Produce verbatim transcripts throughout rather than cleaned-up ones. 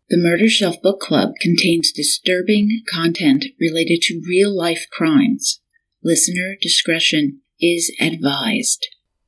The Murder Shelf Book Club contains disturbing content related to real-life crimes. Listener discretion is advised.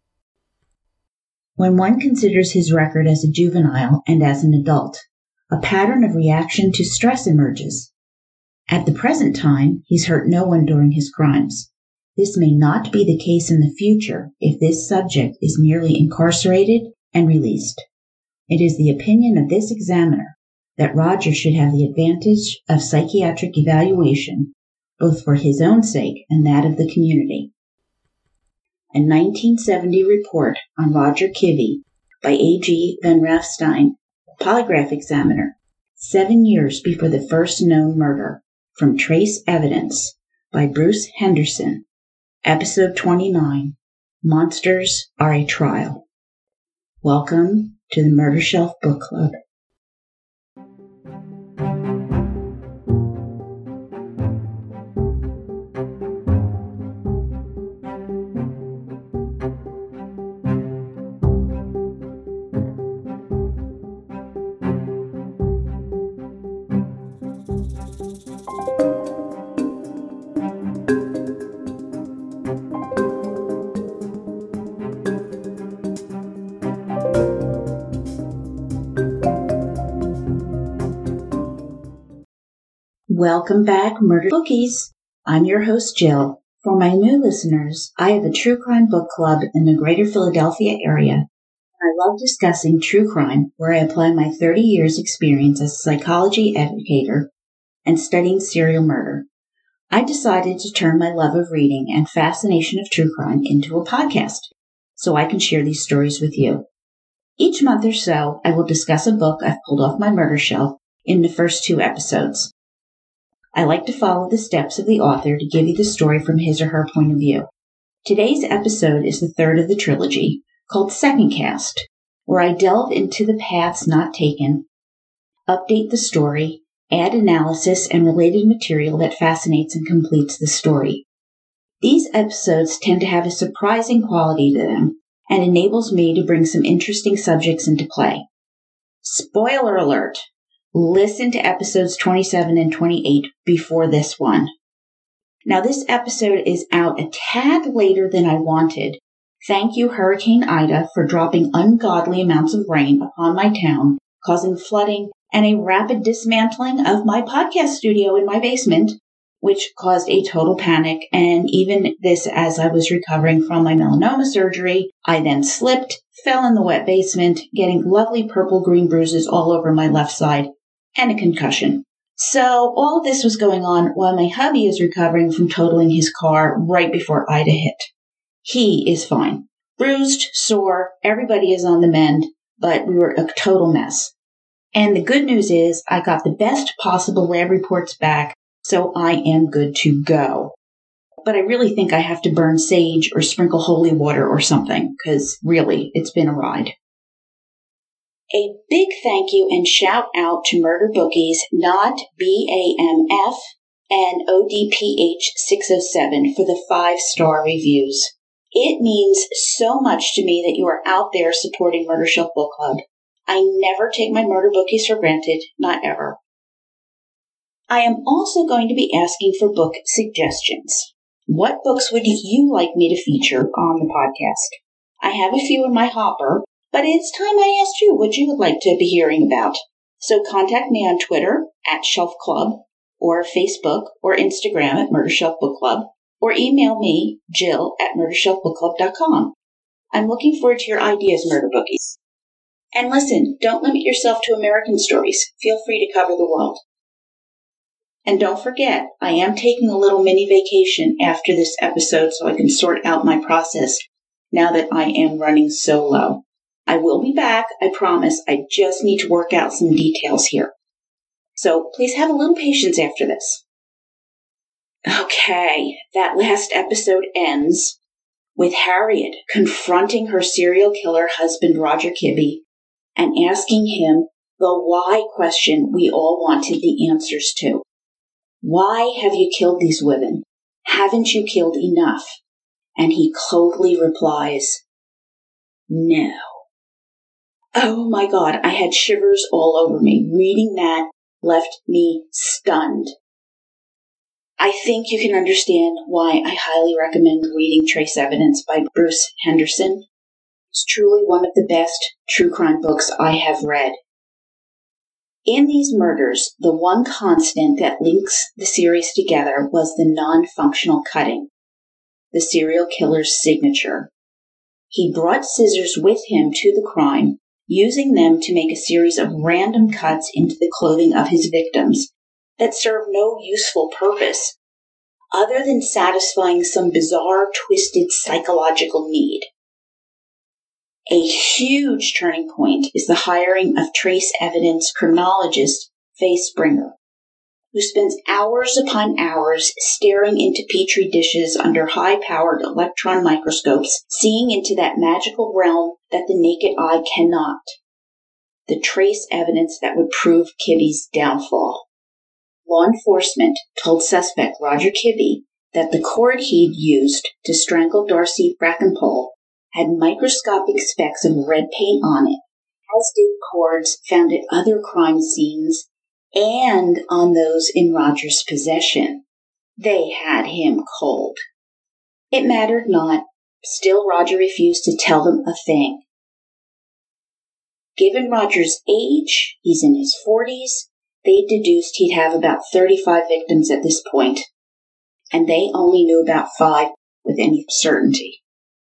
When one considers his record as a juvenile and as an adult, a pattern of reaction to stress emerges. At the present time, he's hurt no one during his crimes. This may not be the case in the future if this subject is merely incarcerated and released. It is the opinion of this examiner that Roger should have the advantage of psychiatric evaluation, both for his own sake and that of the community. A nineteen seventy report on Roger Kivvy by A G Van Raafstein, polygraph examiner, seven years before the first known murder, from Trace Evidence, by Bruce Henderson, Episode twenty-nine, Monsters Are a Trial. Welcome to the Murder Shelf Book Club. Welcome back, Murder Bookies. I'm your host, Jill. For my new listeners, I have a true crime book club in the greater Philadelphia area. I love discussing true crime, where I apply my thirty years experience as a psychology educator and studying serial murder. I decided to turn my love of reading and fascination of true crime into a podcast, so I can share these stories with you. Each month or so, I will discuss a book I've pulled off my murder shelf in the first two episodes. I like to follow the steps of the author to give you the story from his or her point of view. Today's episode is the third of the trilogy, called Second Cast, where I delve into the paths not taken, update the story, add analysis and related material that fascinates and completes the story. These episodes tend to have a surprising quality to them and enables me to bring some interesting subjects into play. Spoiler alert! Listen to episodes twenty-seven and twenty-eight before this one. Now, this episode is out a tad later than I wanted. Thank you, Hurricane Ida, for dropping ungodly amounts of rain upon my town, causing flooding and a rapid dismantling of my podcast studio in my basement, which caused a total panic. And even this, as I was recovering from my melanoma surgery, I then slipped, fell in the wet basement, getting lovely purple-green bruises all over my left side, and a concussion. So all of this was going on while my hubby is recovering from totaling his car right before Ida hit. He is fine. Bruised, sore, everybody is on the mend, but we were a total mess. And the good news is I got the best possible lab reports back, so I am good to go. But I really think I have to burn sage or sprinkle holy water or something, because really, it's been a ride. A big thank you and shout out to Murder Bookies, not B A M F and O D P H six oh seven for the five-star reviews. It means so much to me that you are out there supporting Murder Shelf Book Club. I never take my Murder Bookies for granted, not ever. I am also going to be asking for book suggestions. What books would you like me to feature on the podcast? I have a few in my hopper, but it's time I asked you what you would like to be hearing about. So contact me on Twitter at Shelf Club, or Facebook or Instagram at Murder Shelf Book Club, or email me, Jill, at murder shelf book club dot com. I'm looking forward to your ideas, Murder Bookies. And listen, don't limit yourself to American stories. Feel free to cover the world. And don't forget, I am taking a little mini vacation after this episode so I can sort out my process now that I am running solo. I will be back, I promise. I just need to work out some details here. So please have a little patience after this. Okay, that last episode ends with Harriet confronting her serial killer husband, Roger Kivvy, and asking him the why question we all wanted the answers to. Why have you killed these women? Haven't you killed enough? And he coldly replies, no. Oh my God, I had shivers all over me. Reading that left me stunned. I think you can understand why I highly recommend reading Trace Evidence by Bruce Henderson. It's truly one of the best true crime books I have read. In these murders, the one constant that links the series together was the non-functional cutting, the serial killer's signature. He brought scissors with him to the crime, using them to make a series of random cuts into the clothing of his victims that serve no useful purpose, other than satisfying some bizarre, twisted psychological need. A huge turning point is the hiring of Trace Evidence criminologist Faye Springer, who spends hours upon hours staring into petri dishes under high-powered electron microscopes, seeing into that magical realm that the naked eye cannot. The trace evidence that would prove Kibbe's downfall. Law enforcement told suspect Roger Kibbe that the cord he'd used to strangle Darcy Brackenpole had microscopic specks of red paint on it, as did cords found at other crime scenes and on those in Roger's possession. They had him cold. It mattered not. Still, Roger refused to tell them a thing. Given Roger's age, he's in his forties, they deduced he'd have about thirty-five victims at this point, and they only knew about five with any certainty.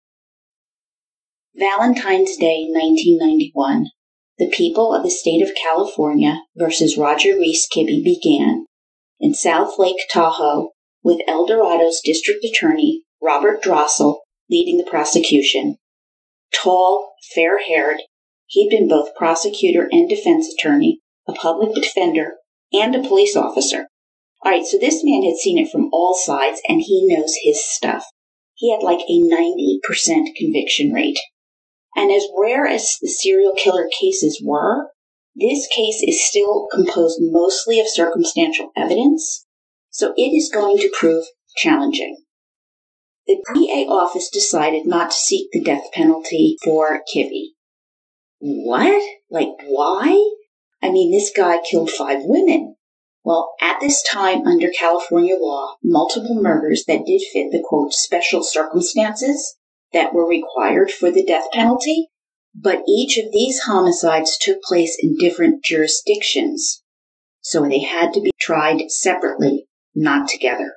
Valentine's Day, nineteen ninety-one. The people of the state of California versus Roger Reese Kibbe began in South Lake Tahoe with El Dorado's district attorney, Robert Drossel, leading the prosecution. Tall, fair-haired, he'd been both prosecutor and defense attorney, a public defender, and a police officer. All right, so this man had seen it from all sides, and he knows his stuff. He had like a ninety percent conviction rate. And as rare as the serial killer cases were, this case is still composed mostly of circumstantial evidence, so it is going to prove challenging. The D A office decided not to seek the death penalty for Kibbe. What? Like, why? I mean, this guy killed five women. Well, at this time, under California law, multiple murders that did fit the, quote, special circumstances that were required for the death penalty, but each of these homicides took place in different jurisdictions, so they had to be tried separately, not together.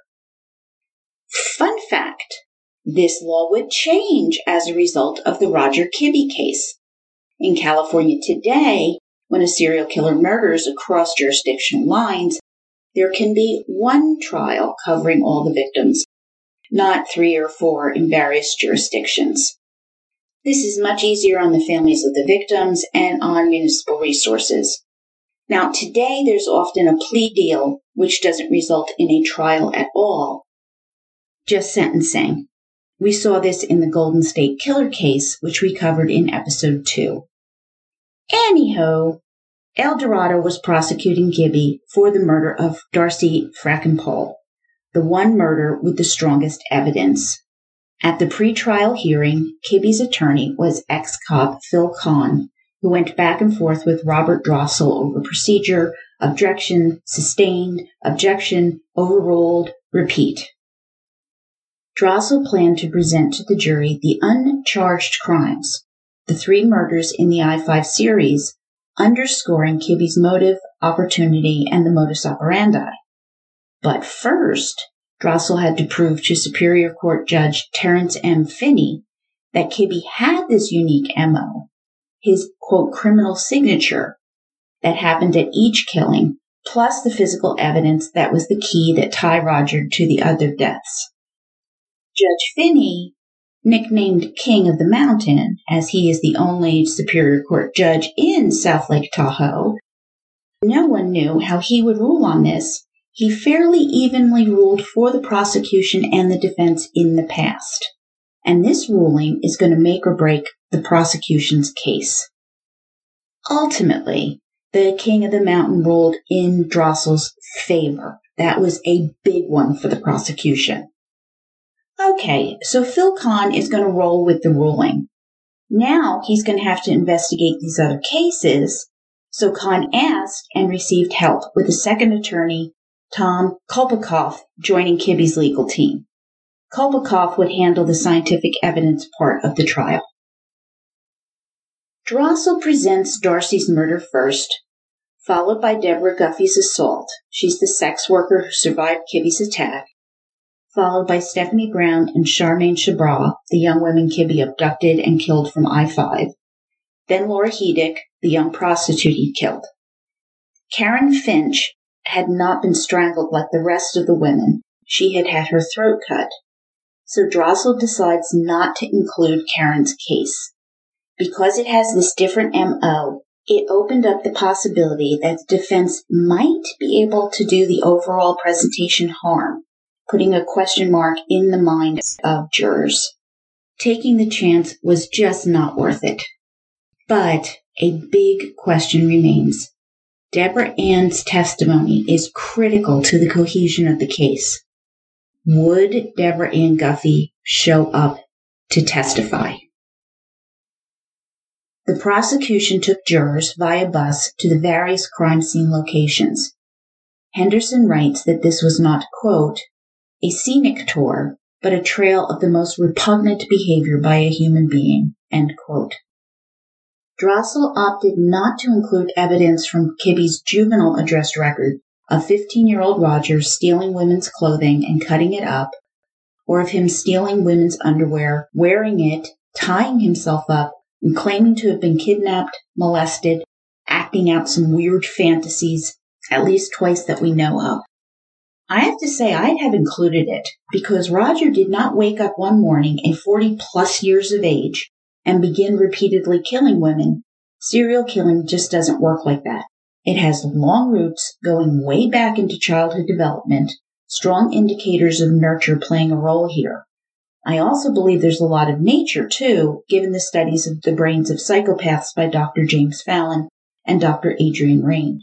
Fun fact, this law would change as a result of the Roger Kibbe case. In California today, when a serial killer murders across jurisdictional lines, there can be one trial covering all the victims, not three or four in various jurisdictions. This is much easier on the families of the victims and on municipal resources. Now, today there's often a plea deal which doesn't result in a trial at all, just sentencing. We saw this in the Golden State Killer case, which we covered in episode two. Anyhow, El Dorado was prosecuting Kibbe for the murder of Darcy Brackenpole, the one murder with the strongest evidence. At the pretrial hearing, Kibbe's attorney was ex-cop Phil Kahn, who went back and forth with Robert Drossel over procedure, objection, sustained, objection, overruled, repeat. Drossel planned to present to the jury the uncharged crimes, the three murders in the I five series, underscoring Kibbe's motive, opportunity, and the modus operandi. But first, Drossel had to prove to Superior Court Judge Terrence M. Finney that Kibbe had this unique M O, his, quote, criminal signature that happened at each killing, plus the physical evidence that was the key that tied Roger to the other deaths. Judge Finney, nicknamed King of the Mountain, as he is the only Superior Court judge in South Lake Tahoe, no one knew how he would rule on this. He fairly evenly ruled for the prosecution and the defense in the past. And this ruling is going to make or break the prosecution's case. Ultimately, the King of the Mountain ruled in Drossel's favor. That was a big one for the prosecution. Okay, so Phil Kahn is going to roll with the ruling. Now he's going to have to investigate these other cases. So Kahn asked and received help with a second attorney, Tom Kolpikoff, joining Kibbe's legal team. Kolpikoff would handle the scientific evidence part of the trial. Drossel presents Darcy's murder first, followed by Deborah Guffey's assault. She's the sex worker who survived Kibbe's attack. Followed by Stephanie Brown and Charmaine Chabra, the young women Kibbe abducted and killed from I five. Then Laura Hedick, the young prostitute he killed. Karen Finch had not been strangled like the rest of the women. She had had her throat cut. So Drossel decides not to include Karen's case. Because it has this different M O, it opened up the possibility that the defense might be able to do the overall presentation harm, putting a question mark in the mind of jurors. Taking the chance was just not worth it. But a big question remains. Deborah Ann's testimony is critical to the cohesion of the case. Would Deborah Ann Guffey show up to testify? The prosecution took jurors via bus to the various crime scene locations. Henderson writes that this was not, quote, a scenic tour, but a trail of the most repugnant behavior by a human being, end quote. Drossel opted not to include evidence from Kibbe's juvenile address record of fifteen-year-old Roger stealing women's clothing and cutting it up, or of him stealing women's underwear, wearing it, tying himself up, and claiming to have been kidnapped, molested, acting out some weird fantasies, at least twice that we know of. I have to say I'd have included it, because Roger did not wake up one morning at forty-plus years of age and begin repeatedly killing women. Serial killing just doesn't work like that. It has long roots going way back into childhood development, strong indicators of nurture playing a role here. I also believe there's a lot of nature, too, given the studies of the brains of psychopaths by Doctor James Fallon and Doctor Adrian Rain.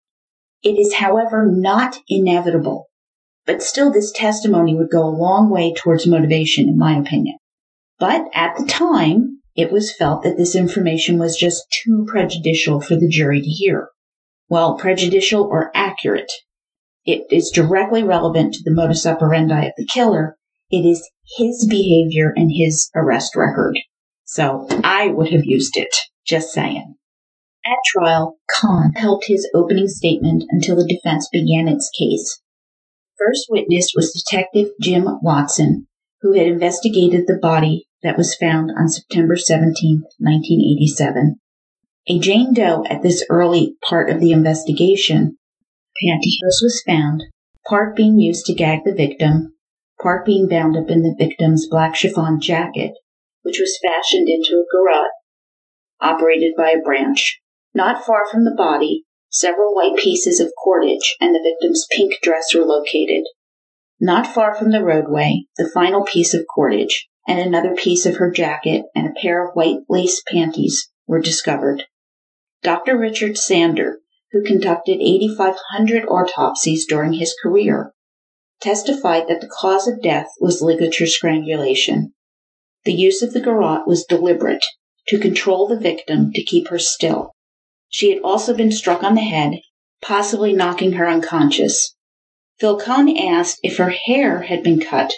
It is, however, not inevitable, but still this testimony would go a long way towards motivation, in my opinion. But at the time, it was felt that this information was just too prejudicial for the jury to hear. Well, prejudicial or accurate. It is directly relevant to the modus operandi of the killer. It is his behavior and his arrest record. So I would have used it, just saying. At trial, Kahn held his opening statement until the defense began its case. First witness was Detective Jim Watson, who had investigated the body that was found on September seventeenth, nineteen eighty-seven. A Jane Doe at this early part of the investigation, pantyhose was found, part being used to gag the victim, part being bound up in the victim's black chiffon jacket, which was fashioned into a garrote operated by a branch. Not far from the body, several white pieces of cordage and the victim's pink dress were located. Not far from the roadway, the final piece of cordage and another piece of her jacket and a pair of white lace panties were discovered. Doctor Richard Sander, who conducted eighty-five hundred autopsies during his career, testified that the cause of death was ligature strangulation. The use of the garrote was deliberate, to control the victim to keep her still. She had also been struck on the head, possibly knocking her unconscious. Phil Kahn asked if her hair had been cut.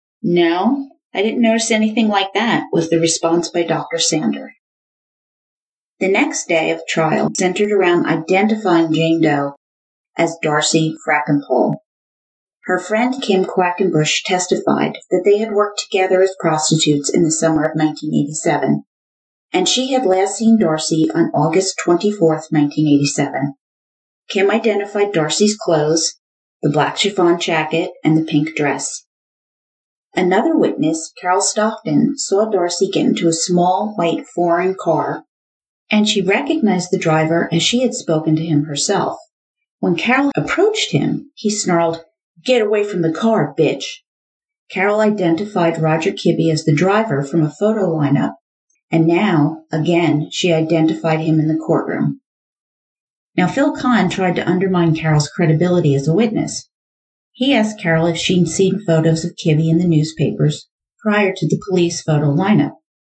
No, I didn't notice anything like that, was the response by Doctor Sander. The next day of trial centered around identifying Jane Doe as Darcy Frackenpole. Her friend Kim Quackenbush testified that they had worked together as prostitutes in the summer of nineteen eighty-seven, and she had last seen Darcy on August twenty-fourth, nineteen eighty-seven. Kim identified Darcy's clothes, the black chiffon jacket, and the pink dress. Another witness, Carol Stockton, saw Darcy get into a small white foreign car, and she recognized the driver as she had spoken to him herself. When Carol approached him, he snarled, "Get away from the car, bitch." Carol identified Roger Kibbe as the driver from a photo lineup, and now, again, she identified him in the courtroom. Now, Phil Kahn tried to undermine Carol's credibility as a witness. He asked Carol if she'd seen photos of Kibbe in the newspapers prior to the police photo lineup.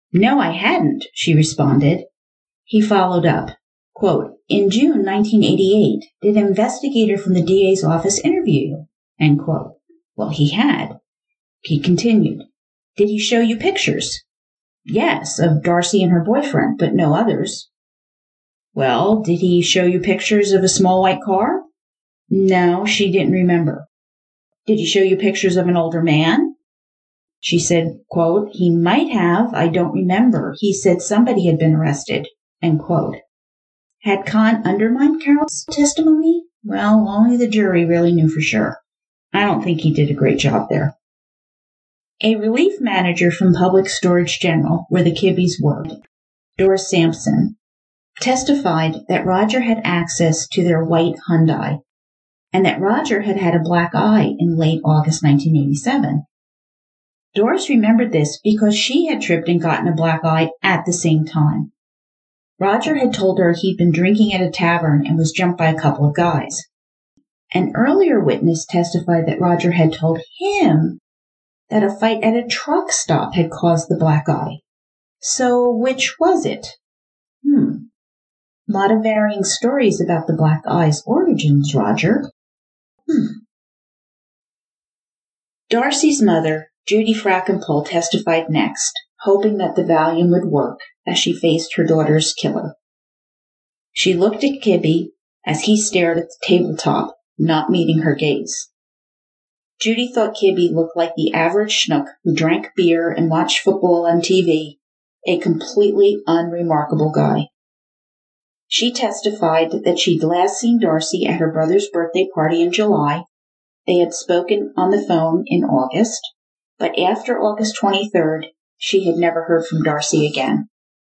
No, I hadn't, she responded. He followed up, quote, in June nineteen eighty-eight, did an investigator from the D A's office interview you? End quote. Well, he had. He continued, did he show you pictures? Yes, of Darcy and her boyfriend, but no others. Well, did he show you pictures of a small white car? No, she didn't remember. Did he show you pictures of an older man? She said, quote, he might have, I don't remember. He said somebody had been arrested, end quote. Had Kahn undermined Carol's testimony? Well, only the jury really knew for sure. I don't think he did a great job there. A relief manager from Public Storage General, where the Kibbys worked, Doris Sampson, testified that Roger had access to their white Hyundai, and that Roger had had a black eye in late August nineteen eighty-seven. Doris remembered this because she had tripped and gotten a black eye at the same time. Roger had told her he'd been drinking at a tavern and was jumped by a couple of guys. An earlier witness testified that Roger had told him that a fight at a truck stop had caused the black eye. So which was it? Hmm. A lot of varying stories about the black eye's origins, Roger. Hmm. Darcy's mother, Judy Frackenpole, testified next, hoping that the Valium would work as she faced her daughter's killer. She looked at Kibby as he stared at the tabletop, not meeting her gaze. Judy thought Kibby looked like the average schnook who drank beer and watched football on T V, a completely unremarkable guy. She testified that she'd last seen Darcy at her brother's birthday party in July. They had spoken on the phone in August, but after August twenty-third, she had never heard from Darcy again.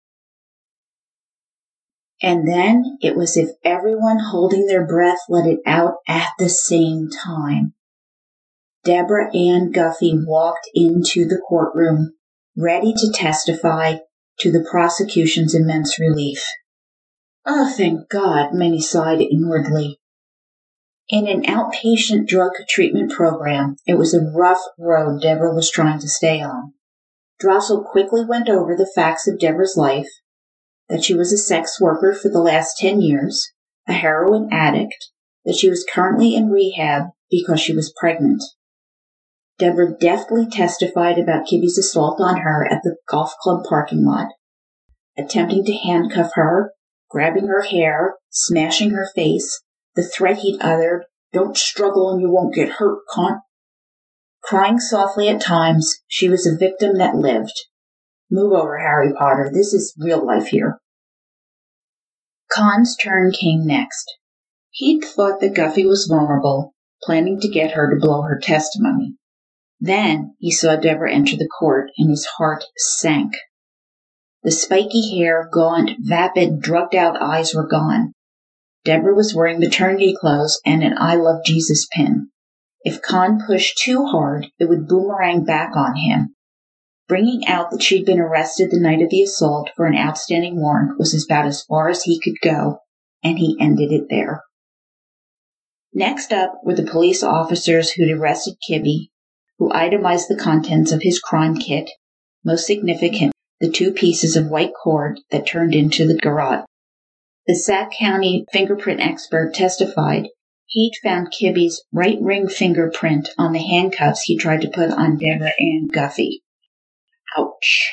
And then it was as if everyone holding their breath let it out at the same time. Deborah Ann Guffey walked into the courtroom, ready to testify to the prosecution's immense relief. Oh, thank God, Minnie sighed inwardly. In an outpatient drug treatment program, it was a rough road Deborah was trying to stay on. Drossel quickly went over the facts of Deborah's life, that she was a sex worker for the last ten years, a heroin addict, that she was currently in rehab because she was pregnant. Deborah deftly testified about Kibby's assault on her at the golf club parking lot, attempting to handcuff her, grabbing her hair, smashing her face, the threat he'd uttered, don't struggle and you won't get hurt, cunt. Crying softly at times, she was a victim that lived. Move over, Harry Potter. This is real life here. Kahn's turn came next. He'd thought that Guffey was vulnerable, planning to get her to blow her testimony. Then he saw Deborah enter the court, and his heart sank. The spiky hair, gaunt, vapid, drugged-out eyes were gone. Deborah was wearing maternity clothes and an I Love Jesus pin. If Kahn pushed too hard, it would boomerang back on him. Bringing out that she'd been arrested the night of the assault for an outstanding warrant was about as far as he could go, and he ended it there. Next up were the police officers who'd arrested Kibby, who itemized the contents of his crime kit, most significant, the two pieces of white cord that turned into the garrote. The Sac County fingerprint expert testified he'd found Kibby's right ring fingerprint on the handcuffs he tried to put on Deborah Ann Guffey. Ouch.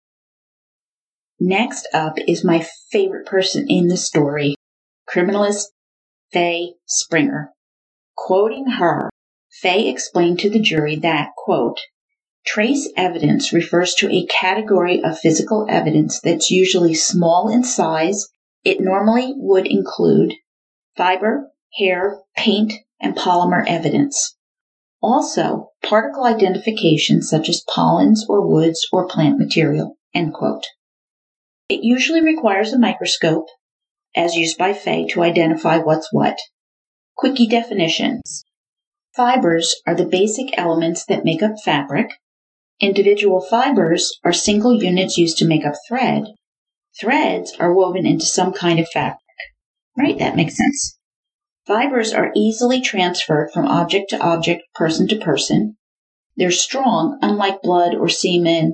Next up is my favorite person in the story, criminalist Faye Springer. Quoting her, Faye explained to the jury that, quote, trace evidence refers to a category of physical evidence that's usually small in size. It normally would include fiber, hair, paint, and polymer evidence. Also, particle identification such as pollens or woods or plant material, end quote. It usually requires a microscope, as used by Faye, to identify what's what. Quickie definitions. Fibers are the basic elements that make up fabric. Individual fibers are single units used to make up thread. Threads are woven into some kind of fabric. Right, that makes sense. Fibers are easily transferred from object to object, person to person. They're strong, unlike blood or semen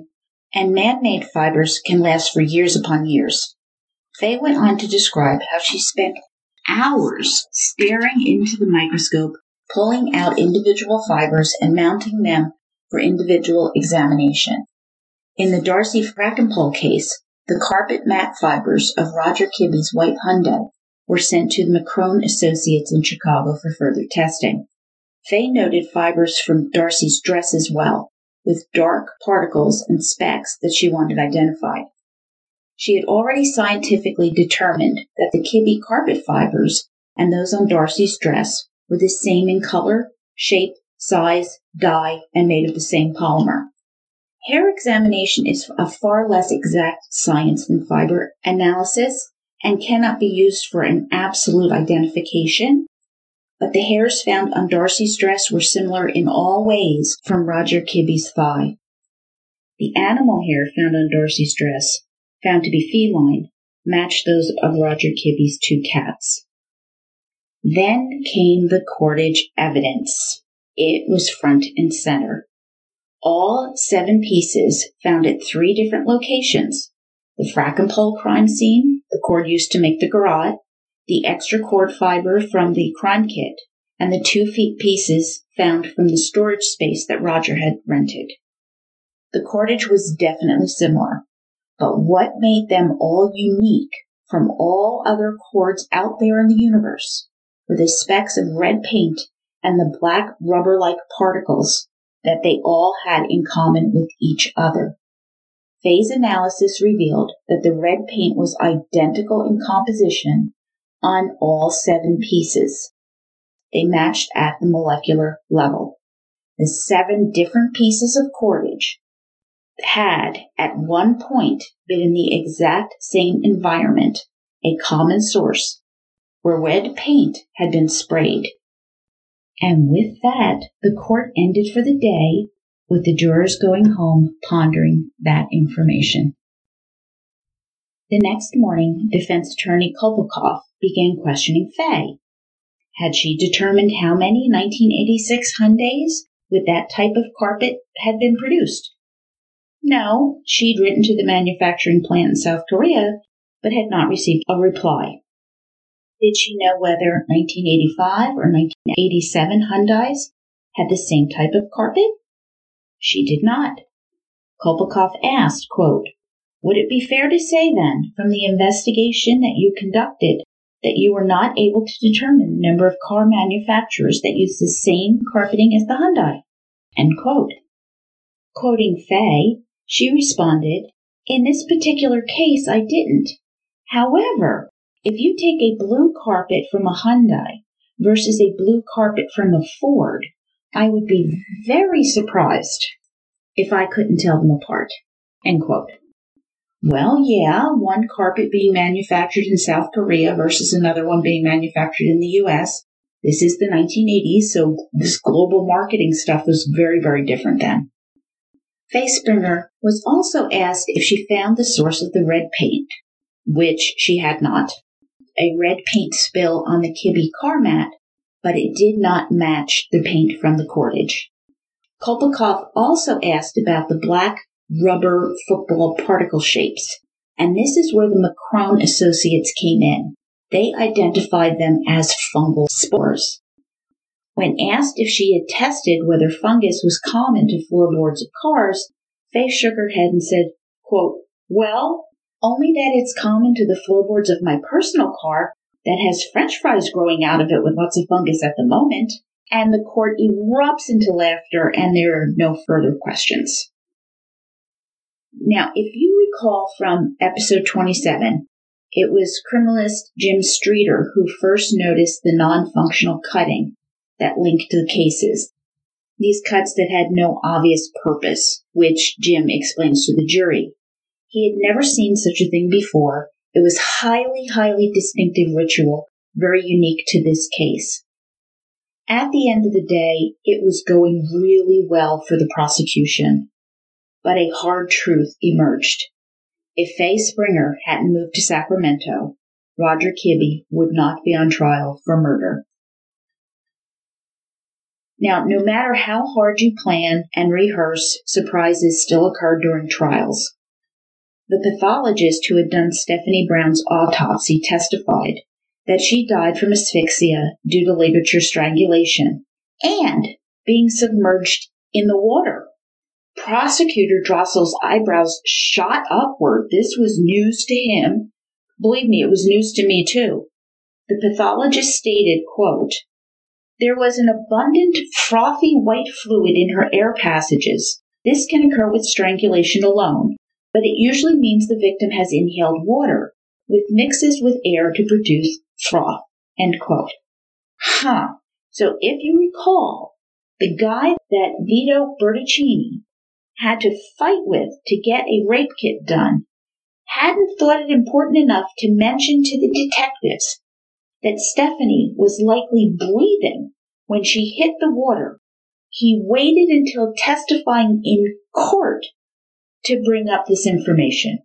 and man-made fibers can last for years upon years. Faye went on to describe how she spent hours staring into the microscope, pulling out individual fibers and mounting them for individual examination. In the Darcy Frackenpole case, the carpet mat fibers of Roger Kibbe's white Hyundai were sent to the McCrone Associates in Chicago for further testing. Faye noted fibers from Darcy's dress as well, with dark particles and specks that she wanted identified. She had already scientifically determined that the Kibbe carpet fibers and those on Darcy's dress were the same in color, shape, size, dye, and made of the same polymer. Hair examination is a far less exact science than fiber analysis and cannot be used for an absolute identification, but the hairs found on Darcy's dress were similar in all ways from Roger Kibbe's thigh. The animal hair found on Darcy's dress, found to be feline, matched those of Roger Kibbe's two cats. Then came the cordage evidence. It was front and center. All seven pieces found at three different locations: the Frackenpole crime scene, the cord used to make the garrote, the extra cord fiber from the crime kit, and the two feet pieces found from the storage space that Roger had rented. The cordage was definitely similar, but what made them all unique from all other cords out there in the universe were the specks of red paint and the black rubber-like particles that they all had in common with each other. Faye's analysis revealed that the red paint was identical in composition on all seven pieces. They matched at the molecular level. The seven different pieces of cordage had, at one point, been in the exact same environment, a common source, where red paint had been sprayed. And with that, the court ended for the day, with the jurors going home pondering that information. The next morning, defense attorney Kolpikoff began questioning Faye. Had she determined how many nineteen eighty-six Hyundais with that type of carpet had been produced? No, she'd written to the manufacturing plant in South Korea, but had not received a reply. Did she know whether nineteen eighty-five or nineteen eighty-seven Hyundais had the same type of carpet? She did not. Kolpikoff asked, quote, "Would it be fair to say then, from the investigation that you conducted, that you were not able to determine the number of car manufacturers that use the same carpeting as the Hyundai?" End quote. Quoting Faye, she responded, "In this particular case, I didn't. However, if you take a blue carpet from a Hyundai versus a blue carpet from a Ford, I would be very surprised if I couldn't tell them apart." End quote. Well, yeah, one carpet being manufactured in South Korea versus another one being manufactured in the U S. This is the nineteen eighties, so this global marketing stuff was very, very different then. Faye Springer was also asked if she found the source of the red paint, which she had not. A red paint spill on the Kibbe car mat, but it did not match the paint from the cordage. Kolpikoff also asked about the black rubber football particle shapes, and this is where the McCrone Associates came in. They identified them as fungal spores. When asked if she had tested whether fungus was common to floorboards of cars, Faye shook her head and said, quote, "Well, only that it's common to the floorboards of my personal car that has French fries growing out of it with lots of fungus at the moment." And the court erupts into laughter, and there are no further questions. Now, if you recall from episode twenty-seven, it was criminalist Jim Streeter who first noticed the non-functional cutting that linked the cases. These cuts that had no obvious purpose, which Jim explains to the jury. He had never seen such a thing before. It was highly, highly distinctive ritual, very unique to this case. At the end of the day, it was going really well for the prosecution. But a hard truth emerged. If Faye Springer hadn't moved to Sacramento, Roger Kibbe would not be on trial for murder. Now, no matter how hard you plan and rehearse, surprises still occur during trials. The pathologist who had done Stephanie Brown's autopsy testified that she died from asphyxia due to ligature strangulation and being submerged in the water. Prosecutor Drossel's eyebrows shot upward. This was news to him. Believe me, it was news to me too. The pathologist stated, quote, "There was an abundant frothy white fluid in her air passages. This can occur with strangulation alone, but it usually means the victim has inhaled water, with mixes with air to produce froth." End quote. Huh. So if you recall, the guy that Vito Bertuccini had to fight with to get a rape kit done hadn't thought it important enough to mention to the detectives that Stephanie was likely breathing when she hit the water. He waited until testifying in court to bring up this information.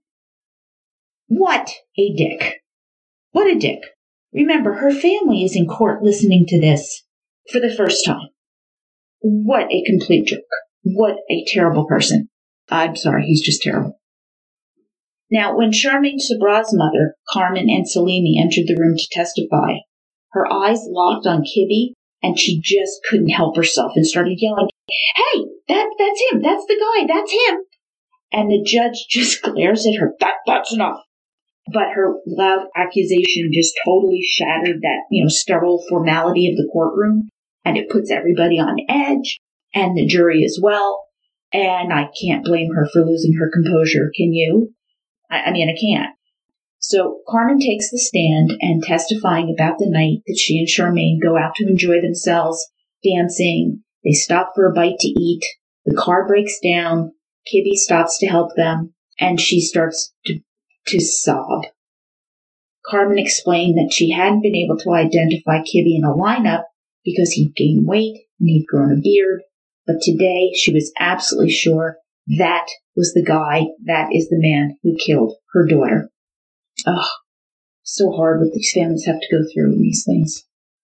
What a dick. What a dick. Remember, her family is in court listening to this for the first time. What a complete jerk. What a terrible person. I'm sorry, he's just terrible. Now, when Charmaine Sabra's mother, Carmen Anselmi, entered the room to testify, her eyes locked on Kibbe, and she just couldn't help herself and started yelling, "Hey, that, that's him, that's the guy, that's him." And the judge just glares at her, that, that's enough. But her loud accusation just totally shattered that, you know, sterile formality of the courtroom, and it puts everybody on edge, and the jury as well. And I can't blame her for losing her composure. Can you? I, I mean, I can't. So Carmen takes the stand and testifying about the night that she and Charmaine go out to enjoy themselves, dancing. They stop for a bite to eat. The car breaks down. Kibbe stops to help them, and she starts to, to sob. Carmen explained that she hadn't been able to identify Kibbe in a lineup because he'd gained weight and he'd grown a beard, but today she was absolutely sure that was the guy, that is the man who killed her daughter. Oh, so hard what these families have to go through in these things.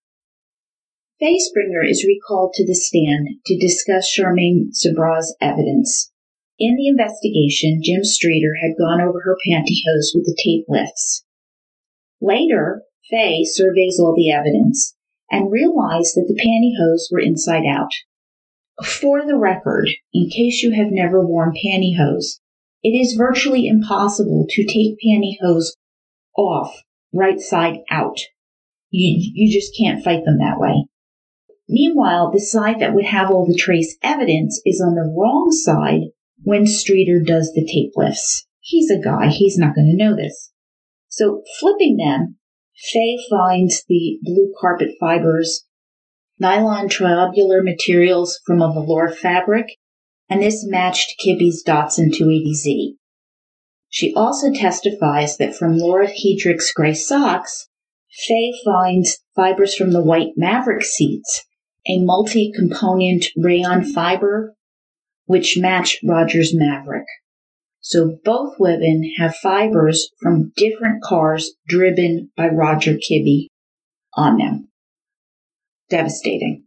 Faye Springer is recalled to the stand to discuss Charmaine Sabra's evidence. In the investigation, Jim Streeter had gone over her pantyhose with the tape lifts. Later, Faye surveys all the evidence and realized that the pantyhose were inside out. For the record, in case you have never worn pantyhose, it is virtually impossible to take pantyhose off right side out. You, you just can't fight them that way. Meanwhile, the side that would have all the trace evidence is on the wrong side when Streeter does the tape lifts. He's a guy. He's not going to know this. So flipping them, Faye finds the blue carpet fibers, nylon triangular materials from a velour fabric, and this matched Kibbe's Datsun two eighty Z. She also testifies that from Laura Hedrick's gray socks, Faye finds fibers from the white Maverick seats, a multi-component rayon fiber, which match Roger's Maverick. So both women have fibers from different cars driven by Roger Kibbe on them. Devastating.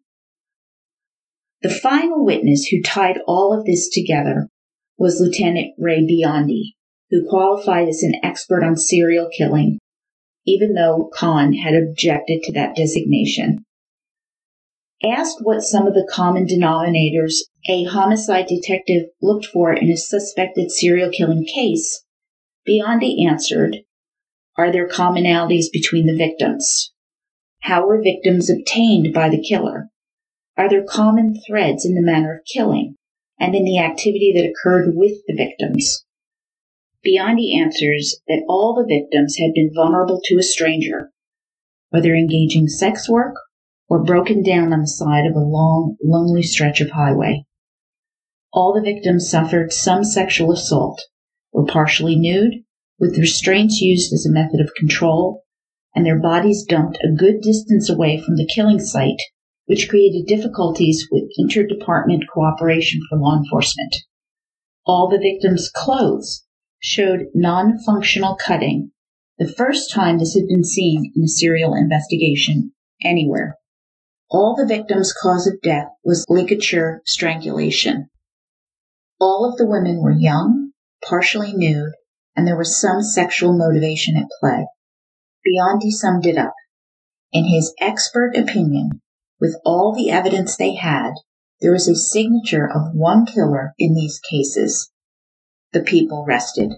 The final witness who tied all of this together was Lieutenant Ray Biondi, who qualified as an expert on serial killing, even though Kahn had objected to that designation. Asked what some of the common denominators a homicide detective looked for in a suspected serial killing case, Biondi answered, "Are there commonalities between the victims? How were victims obtained by the killer? Are there common threads in the manner of killing and in the activity that occurred with the victims?" Biondi answers that all the victims had been vulnerable to a stranger, whether engaging sex work or broken down on the side of a long, lonely stretch of highway. All the victims suffered some sexual assault, were partially nude, with restraints used as a method of control, and their bodies dumped a good distance away from the killing site, which created difficulties with inter-department cooperation for law enforcement. All the victims' clothes showed non-functional cutting, the first time this had been seen in a serial investigation anywhere. All the victims' cause of death was ligature strangulation. All of the women were young, partially nude, and there was some sexual motivation at play. Biondi summed it up. In his expert opinion, with all the evidence they had, there was a signature of one killer in these cases. The people rested.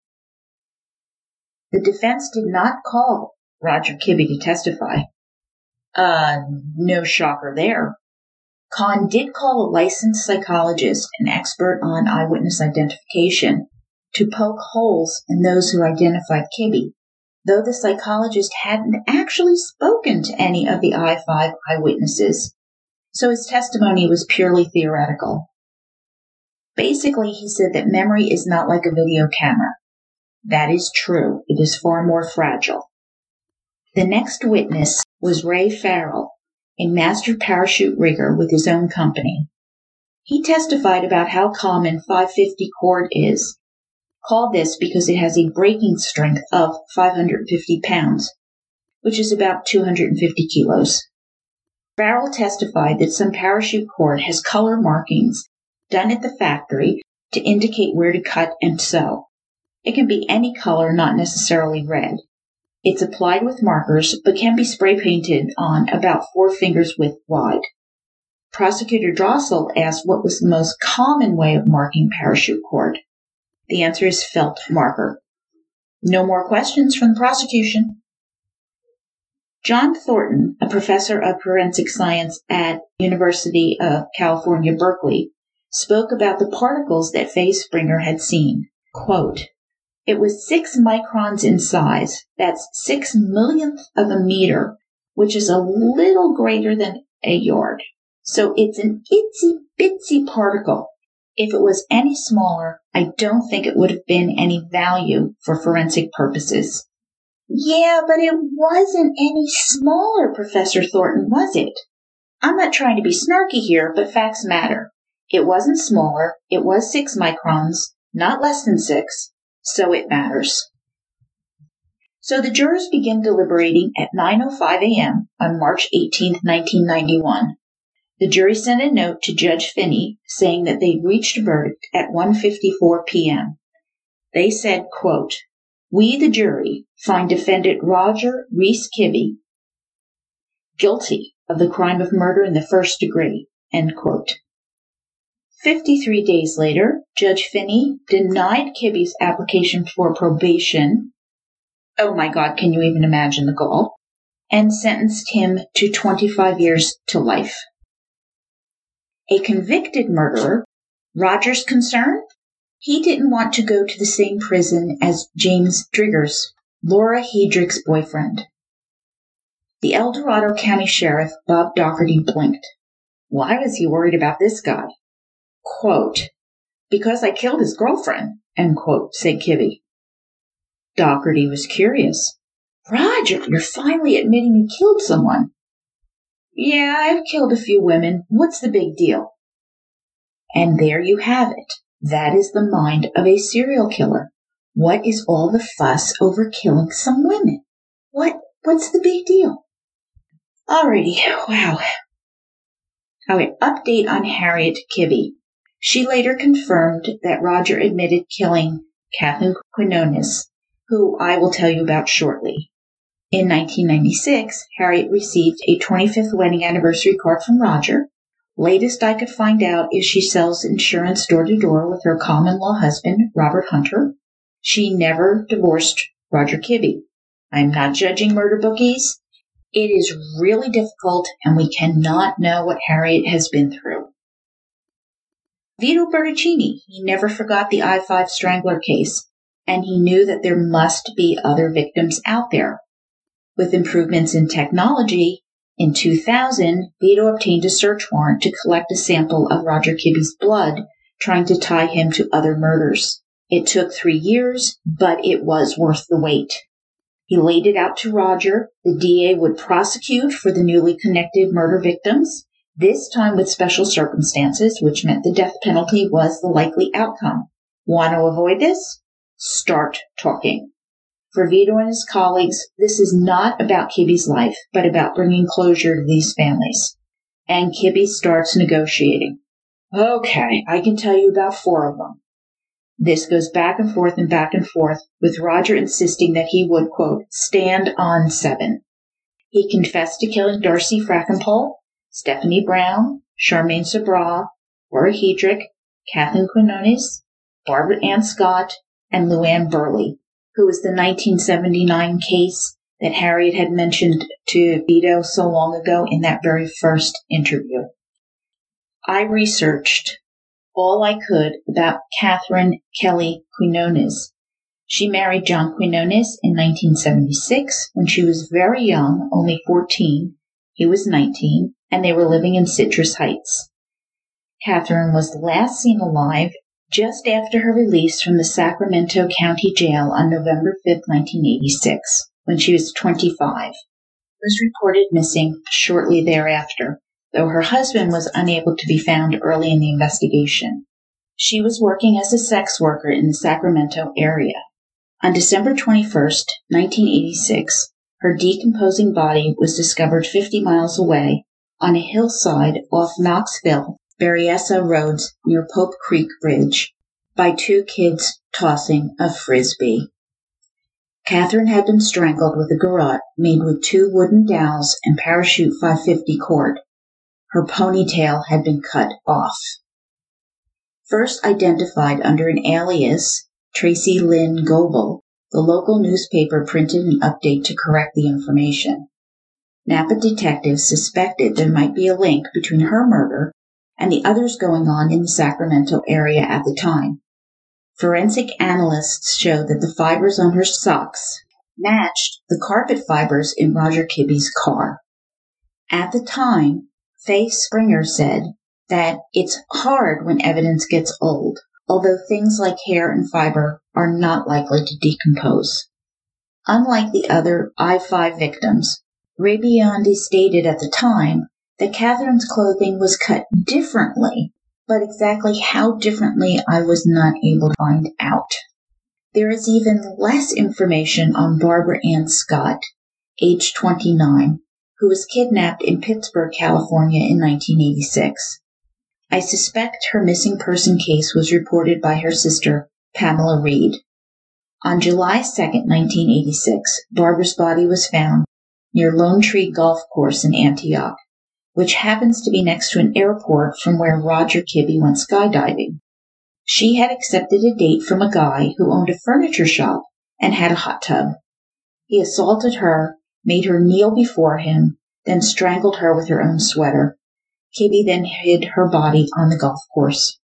The defense did not call Roger Kibbe to testify. Uh, no shocker there. Kahn did call a licensed psychologist, an expert on eyewitness identification, to poke holes in those who identified Kibbe, though the psychologist hadn't actually spoken to any of the I five eyewitnesses, so his testimony was purely theoretical. Basically, he said that memory is not like a video camera. That is true. It is far more fragile. The next witness was Ray Farrell, a master parachute rigger with his own company. He testified about how common five fifty cord is, called this because it has a breaking strength of five hundred fifty pounds, which is about two hundred fifty kilos. Farrell testified that some parachute cord has color markings done at the factory to indicate where to cut and sew. It can be any color, not necessarily red. It's applied with markers, but can be spray painted on about four fingers width wide. Prosecutor Drossel asked what was the most common way of marking parachute cord. The answer is felt marker. No more questions from the prosecution. John Thornton, a professor of forensic science at University of California, Berkeley, spoke about the particles that Faye Springer had seen. Quote, "It was six microns in size. That's six millionth of a meter, which is a little greater than a yard. So it's an itsy bitsy particle. If it was any smaller, I don't think it would have been any value for forensic purposes." Yeah, but it wasn't any smaller, Professor Thornton, was it? I'm not trying to be snarky here, but facts matter. It wasn't smaller. It was six microns, not less than six. So it matters. So the jurors begin deliberating at nine oh five a.m. on March eighteenth, nineteen ninety-one. The jury sent a note to Judge Finney saying that they'd reached a verdict at one fifty-four p.m. They said, quote, "We, the jury, find defendant Roger Reese Kibbe guilty of the crime of murder in the first degree," end quote. Fifty-three days later, Judge Finney denied Kibbe's application for probation. Oh my God, can you even imagine the gall? And sentenced him to twenty-five years to life. A convicted murderer, Roger's concern? He didn't want to go to the same prison as James Driggers, Laura Hedrick's boyfriend. The El Dorado County Sheriff, Bob Dougherty, blinked. Why was he worried about this guy? Quote, "Because I killed his girlfriend," end quote, said Kibbe. Dougherty was curious. "Roger, you're finally admitting you killed someone." "Yeah, I've killed a few women. What's the big deal?" And there you have it. That is the mind of a serial killer. What is all the fuss over killing some women? What, what's the big deal? Alrighty, wow. Alright, update on Harriet Kibbe. She later confirmed that Roger admitted killing Kathleen Quinones, who I will tell you about shortly. In nineteen ninety-six, Harriet received a twenty-fifth wedding anniversary card from Roger. Latest I could find out is she sells insurance door to door with her common-law husband, Robert Hunter. She never divorced Roger Kibbe. I'm not judging murder bookies. It is really difficult, and we cannot know what Harriet has been through. Vito Bertuccini, he never forgot the I five Strangler case, and he knew that there must be other victims out there. With improvements in technology, in two thousand, Vito obtained a search warrant to collect a sample of Roger Kibbe's blood, trying to tie him to other murders. It took three years, but it was worth the wait. He laid it out to Roger. The D A would prosecute for the newly connected murder victims, this time with special circumstances, which meant the death penalty was the likely outcome. Want to avoid this? Start talking. For Vito and his colleagues, this is not about Kibbe's life, but about bringing closure to these families. And Kibbe starts negotiating. Okay, I can tell you about four of them. This goes back and forth and back and forth, with Roger insisting that he would, quote, stand on seven. He confessed to killing Darcy Frackenpole, Stephanie Brown, Charmaine Sabra, Laura Hedrick, Kathleen Quinones, Barbara Ann Scott, and Luann Burley, who was the nineteen seventy-nine case that Harriet had mentioned to Vito so long ago in that very first interview. I researched all I could about Catherine Kelly Quinones. She married John Quinones in nineteen seventy-six when she was very young, only fourteen. He was nineteen, and they were living in Citrus Heights. Catherine was last seen alive just after her release from the Sacramento County Jail on November fifth, nineteen eighty-six, when she was twenty-five. Was reported missing shortly thereafter, though her husband was unable to be found early in the investigation. She was working as a sex worker in the Sacramento area. On December twenty-first, nineteen eighty-six, her decomposing body was discovered fifty miles away on a hillside off Knoxville, Berryessa Roads near Pope Creek Bridge by two kids tossing a frisbee. Catherine had been strangled with a garrote made with two wooden dowels and parachute five fifty cord. Her ponytail had been cut off. First identified under an alias, Tracy Lynn Goebel, the local newspaper printed an update to correct the information. Napa detectives suspected there might be a link between her murder and the others going on in the Sacramento area at the time. Forensic analysts showed that the fibers on her socks matched the carpet fibers in Roger Kibbe's car. At the time, Faye Springer said that it's hard when evidence gets old, although things like hair and fiber are not likely to decompose. Unlike the other I five victims, Ray Biondi stated at the time that Catherine's clothing was cut differently, but exactly how differently I was not able to find out. There is even less information on Barbara Ann Scott, age twenty-nine, who was kidnapped in Pittsburgh, California in nineteen eighty-six. I suspect her missing person case was reported by her sister, Pamela Reed. On July second, nineteen eighty-six, Barbara's body was found near Lone Tree Golf Course in Antioch, which happens to be next to an airport from where Roger Kibbe went skydiving. She had accepted a date from a guy who owned a furniture shop and had a hot tub. He assaulted her, made her kneel before him, then strangled her with her own sweater. Kibbe then hid her body on the golf course.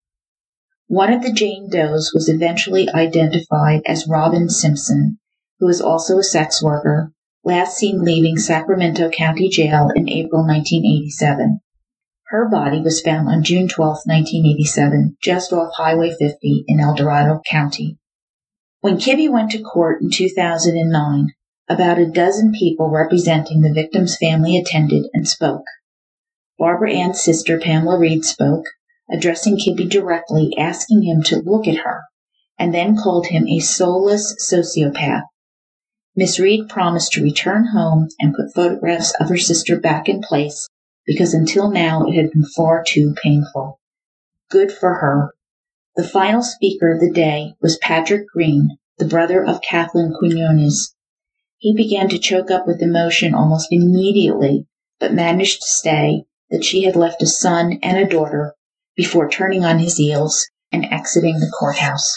One of the Jane Does was eventually identified as Robin Simpson, who was also a sex worker, last seen leaving Sacramento County Jail in April nineteen eighty-seven. Her body was found on June twelfth, nineteen eighty-seven, just off Highway fifty in El Dorado County. When Kibbe went to court in two thousand nine, about a dozen people representing the victim's family attended and spoke. Barbara Ann's sister, Pamela Reed, spoke, addressing Kibbe directly, asking him to look at her, and then called him a soulless sociopath. Miss Reed promised to return home and put photographs of her sister back in place because until now it had been far too painful. Good for her. The final speaker of the day was Patrick Green, the brother of Kathleen Quinones. He began to choke up with emotion almost immediately, but managed to say that she had left a son and a daughter before turning on his heels and exiting the courthouse.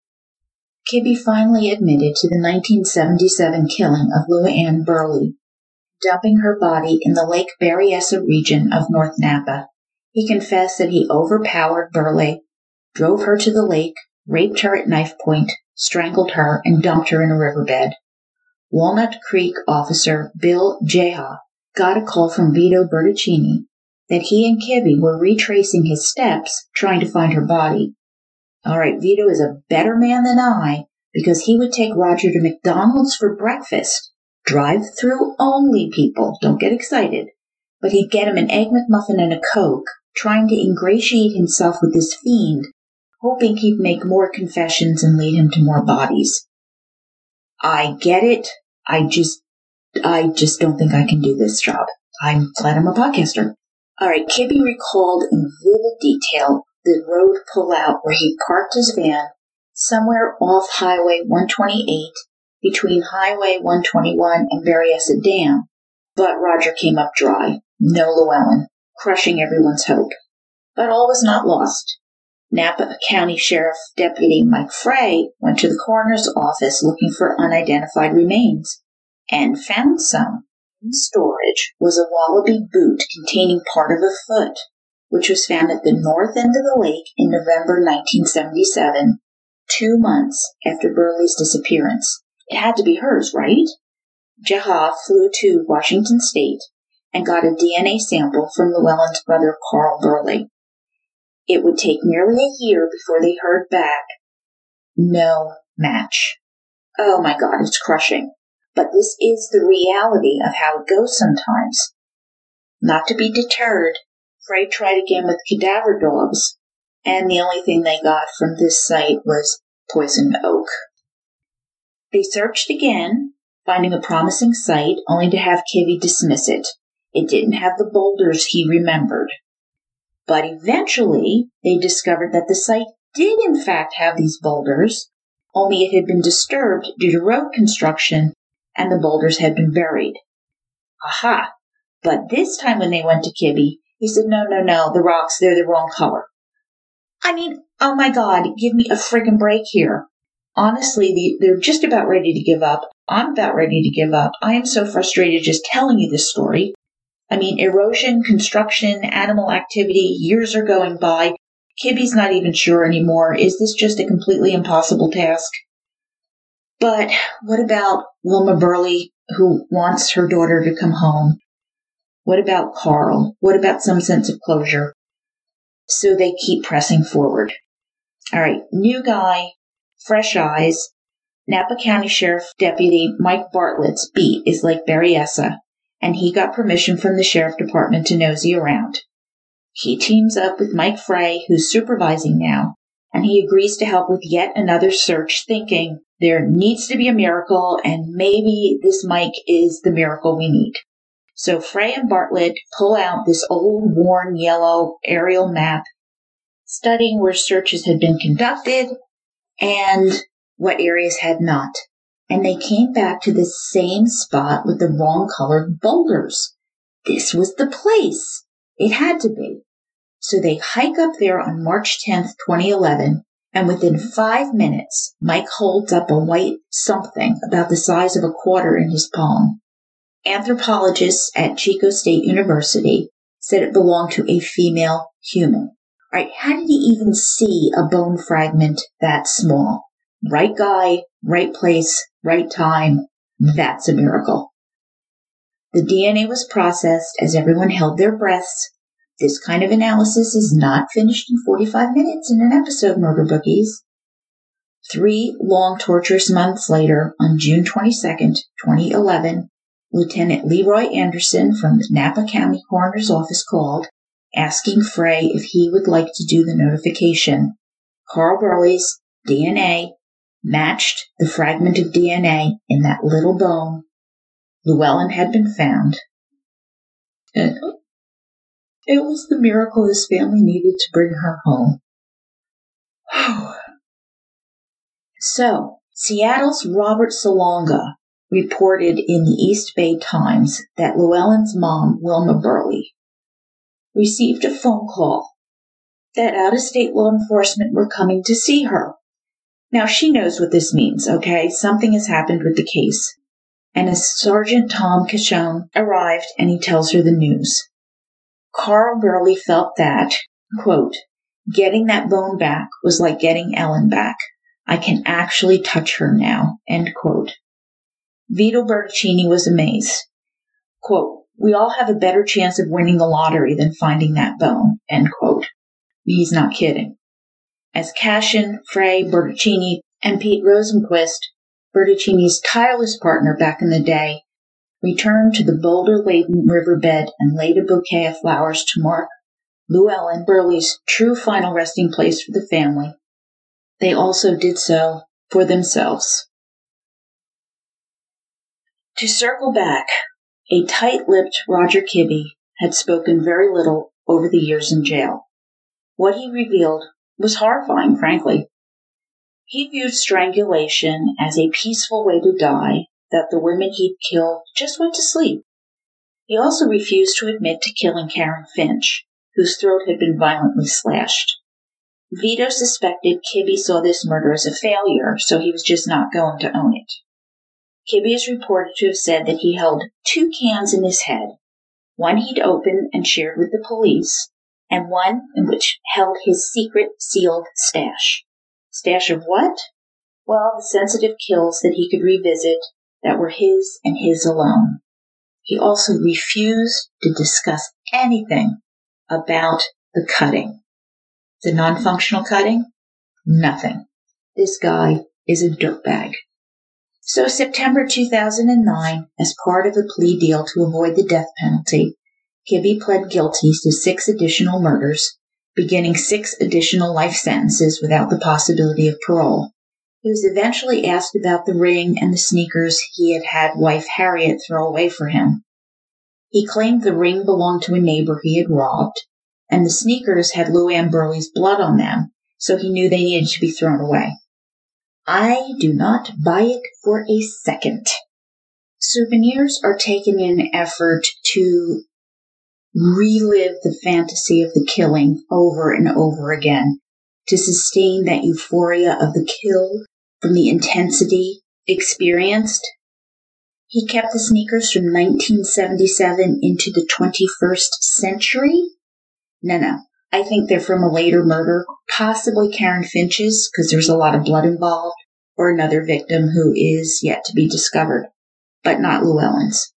Kibbe finally admitted to the nineteen seventy-seven killing of Luann Burley, dumping her body in the Lake Berryessa region of North Napa. He confessed that he overpowered Burley, drove her to the lake, raped her at knife point, strangled her, and dumped her in a riverbed. Walnut Creek officer Bill Jeha got a call from Vito Bertuccini that he and Kibbe were retracing his steps trying to find her body. All right, Vito is a better man than I because he would take Roger to McDonald's for breakfast. Drive-through only, people. Don't get excited. But he'd get him an Egg McMuffin and a Coke, trying to ingratiate himself with this fiend, hoping he'd make more confessions and lead him to more bodies. I get it. I just, I just don't think I can do this job. I'm glad I'm a podcaster. All right, Kibbe recalled in vivid detail the road pullout where he parked his van somewhere off Highway one twenty-eight between Highway one twenty-one and Berryessa Dam. But Roger came up dry. No Llewellyn, crushing everyone's hope. But all was not lost. Napa County Sheriff Deputy Mike Frey went to the coroner's office looking for unidentified remains and found some. In storage was a wallaby boot containing part of a foot, which was found at the north end of the lake in November nineteen seventy-seven, two months after Burley's disappearance. It had to be hers, right? Jaha flew to Washington State and got a D N A sample from Llewellyn's brother Carl Burley. It would take nearly a year before they heard back. No match. Oh my God, it's crushing. But this is the reality of how it goes sometimes. Not to be deterred, Frey tried again with cadaver dogs, and the only thing they got from this site was poison oak. They searched again, finding a promising site, only to have Kibbe dismiss it. It didn't have the boulders he remembered. But eventually, they discovered that the site did in fact have these boulders, only it had been disturbed due to road construction, and the boulders had been buried. Aha! But this time when they went to Kibbe, he said, no, no, no, the rocks, they're the wrong color. I mean, oh my God, give me a friggin' break here. Honestly, they're just about ready to give up. I'm about ready to give up. I am so frustrated just telling you this story. I mean, erosion, construction, animal activity, years are going by. Kibbe's not even sure anymore. Is this just a completely impossible task? But what about Wilma Burley, who wants her daughter to come home? What about Carl? What about some sense of closure? So they keep pressing forward. All right, new guy, fresh eyes. Napa County Sheriff Deputy Mike Bartlett's beat is Lake Berryessa, and he got permission from the Sheriff Department to nosy around. He teams up with Mike Frey, who's supervising now, and he agrees to help with yet another search, thinking there needs to be a miracle, and maybe this Mike is the miracle we need. So Frey and Bartlett pull out this old, worn, yellow aerial map, studying where searches had been conducted and what areas had not. And they came back to the same spot with the wrong colored boulders. This was the place. It had to be. So they hike up there on March tenth, twenty eleven, and within five minutes, Mike holds up a white something about the size of a quarter in his palm. Anthropologists at Chico State University said it belonged to a female human. All right, how did he even see a bone fragment that small? Right guy, right place, right time. That's a miracle. The D N A was processed as everyone held their breaths. This kind of analysis is not finished in forty-five minutes in an episode, Murder Bookies. Three long, torturous months later, on June twenty-second, twenty eleven, Lieutenant Leroy Anderson from the Napa County Coroner's Office called, asking Frey if he would like to do the notification. Carl Burley's D N A matched the fragment of D N A in that little bone. Llewellyn had been found. And it was the miracle his family needed to bring her home. So, Seattle's Robert Salonga reported in the East Bay Times that Llewellyn's mom, Wilma Burley, received a phone call that out-of-state law enforcement were coming to see her. Now, she knows what this means, okay? Something has happened with the case. And as Sergeant Tom Cachone arrived and he tells her the news. Carl Burley felt that, quote, getting that bone back was like getting Ellen back. I can actually touch her now, end quote. Vito Bertuccini was amazed. Quote, we all have a better chance of winning the lottery than finding that bone, end quote. He's not kidding. As Cashin, Frey, Bertuccini, and Pete Rosenquist, Bertuccini's tireless partner back in the day, returned to the boulder-laden riverbed and laid a bouquet of flowers to mark Llewellyn Burley's true final resting place for the family, they also did so for themselves. To circle back, a tight-lipped Roger Kibbe had spoken very little over the years in jail. What he revealed was horrifying, frankly. He viewed strangulation as a peaceful way to die, that the women he'd killed just went to sleep. He also refused to admit to killing Karen Finch, whose throat had been violently slashed. Vito suspected Kibbe saw this murder as a failure, so he was just not going to own it. Kibbe is reported to have said that he held two cans in his head, one he'd opened and shared with the police, and one in which held his secret sealed stash. Stash of what? Well, the sensitive kills that he could revisit that were his and his alone. He also refused to discuss anything about the cutting. The non-functional cutting? Nothing. This guy is a dirtbag. So September two thousand nine, as part of a plea deal to avoid the death penalty, Kibbe pled guilty to six additional murders, beginning six additional life sentences without the possibility of parole. He was eventually asked about the ring and the sneakers he had had wife Harriet throw away for him. He claimed the ring belonged to a neighbor he had robbed, and the sneakers had Lou Ann Burley's blood on them, so he knew they needed to be thrown away. I do not buy it for a second. Souvenirs are taken in an effort to relive the fantasy of the killing over and over again, to sustain that euphoria of the kill from the intensity experienced. He kept the sneakers from nineteen seventy-seven into the twenty-first century? No, no. I think they're from a later murder, possibly Karen Finch's, because there's a lot of blood involved, or another victim who is yet to be discovered, but not Llewellyn's.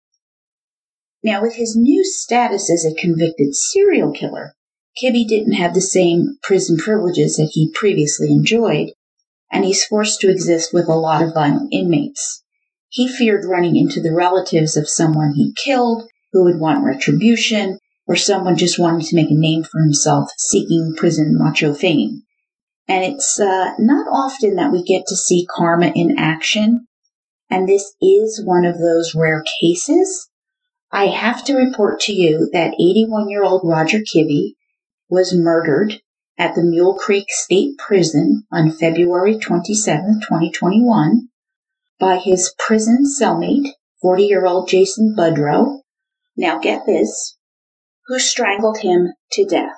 Now, with his new status as a convicted serial killer, Kibbe didn't have the same prison privileges that he previously enjoyed, and he's forced to exist with a lot of violent inmates. He feared running into the relatives of someone he killed who would want retribution, or someone just wanting to make a name for himself, seeking prison macho fame. And it's uh, not often that we get to see karma in action, and this is one of those rare cases. I have to report to you that eighty-one-year-old Roger Kibbe was murdered at the Mule Creek State Prison on February twenty-seventh, twenty twenty-one, by his prison cellmate, forty-year-old Jason Budrow. Now get this. Who strangled him to death.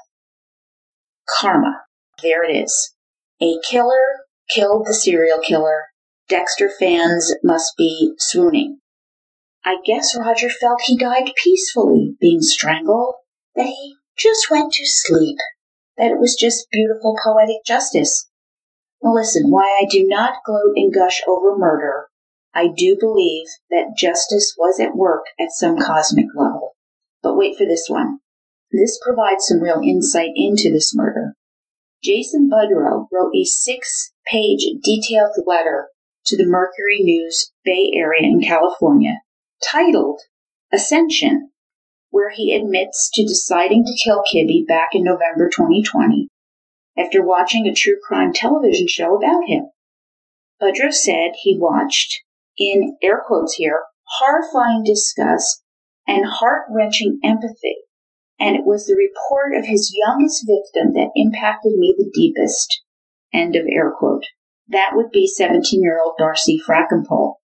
Karma. There it is. A killer killed the serial killer. Dexter fans must be swooning. I guess Roger felt he died peacefully, being strangled, that he just went to sleep, that it was just beautiful poetic justice. Well, listen, why I do not gloat and gush over murder, I do believe that justice was at work at some cosmic level. But wait for this one. This provides some real insight into this murder. Jason Budrow wrote a six-page detailed letter to the Mercury News Bay Area in California, titled Ascension, where he admits to deciding to kill Kibbe back in November twenty twenty after watching a true crime television show about him. Budrow said he watched, in air quotes here, horrifying disgust and heart-wrenching empathy, and it was the report of his youngest victim that impacted me the deepest, end of air quote. That would be seventeen-year-old Darcy Frackenpole.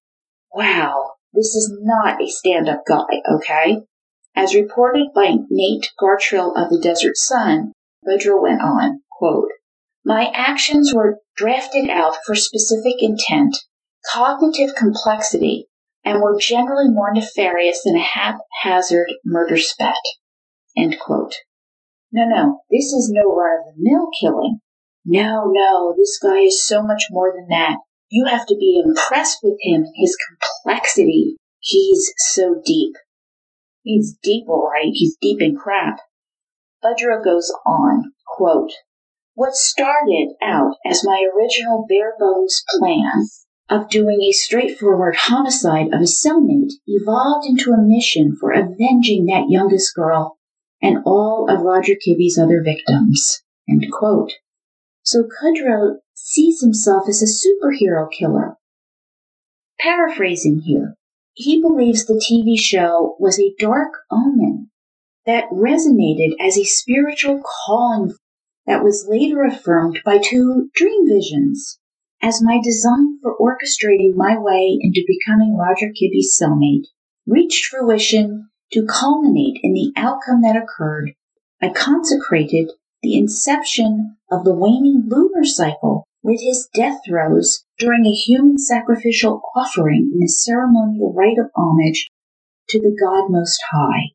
Wow, this is not a stand-up guy, okay? As reported by Nate Gartrell of the Desert Sun, Budrow went on, quote, "My actions were drafted out for specific intent, cognitive complexity, and were generally more nefarious than a haphazard murder spat." End quote. No, no, this is no run-of-the-mill killing. No, no, this guy is so much more than that. You have to be impressed with him and his complexity. He's so deep. He's deep, all right. He's deep in crap. Budrow goes on, quote, "What started out as my original bare-bones plan of doing a straightforward homicide of a cellmate evolved into a mission for avenging that youngest girl and all of Roger Kibbe's other victims." End quote. So Budrow sees himself as a superhero killer. Paraphrasing here, he believes the T V show was a dark omen that resonated as a spiritual calling that was later affirmed by two dream visions as my design for orchestrating my way into becoming Roger Kibbe's cellmate reached fruition to culminate in the outcome that occurred. I consecrated the inception of the waning lunar cycle with his death throes during a human sacrificial offering in a ceremonial rite of homage to the God Most High.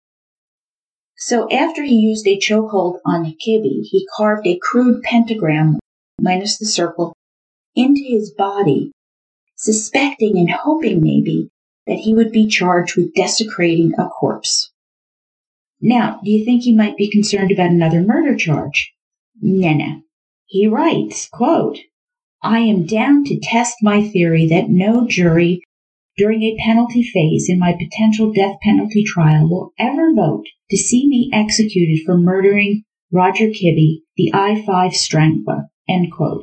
So after he used a chokehold on Kibbe, he carved a crude pentagram, minus the circle, into his body, suspecting and hoping maybe that he would be charged with desecrating a corpse. Now, do you think he might be concerned about another murder charge? No, no. He writes, quote, I am down to test my theory that no jury during a penalty phase in my potential death penalty trial will ever vote to see me executed for murdering Roger Kibbe, the I five strangler, end quote.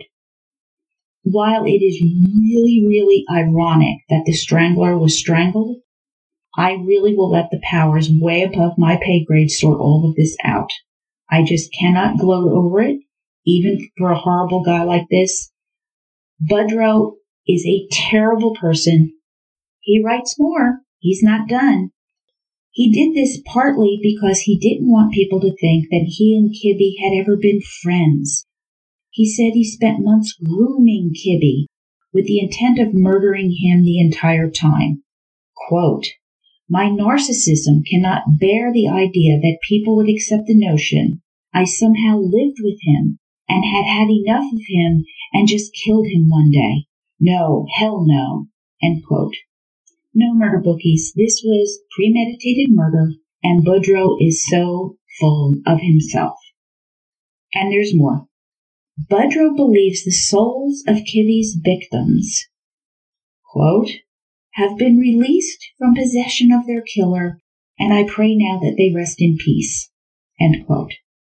While it is really, really ironic that the strangler was strangled, I really will let the powers way above my pay grade sort all of this out. I just cannot gloat over it, even for a horrible guy like this. Budrow is a terrible person. He writes more. He's not done. He did this partly because he didn't want people to think that he and Kibbe had ever been friends. He said he spent months grooming Kibbe with the intent of murdering him the entire time. Quote, my narcissism cannot bear the idea that people would accept the notion I somehow lived with him and had had enough of him and just killed him one day. No, hell no, end quote. No, murder bookies, this was premeditated murder, and Budrow is so full of himself. And there's more. Budrow believes the souls of Kibbe's victims, quote, have been released from possession of their killer, and I pray now that they rest in peace, end quote.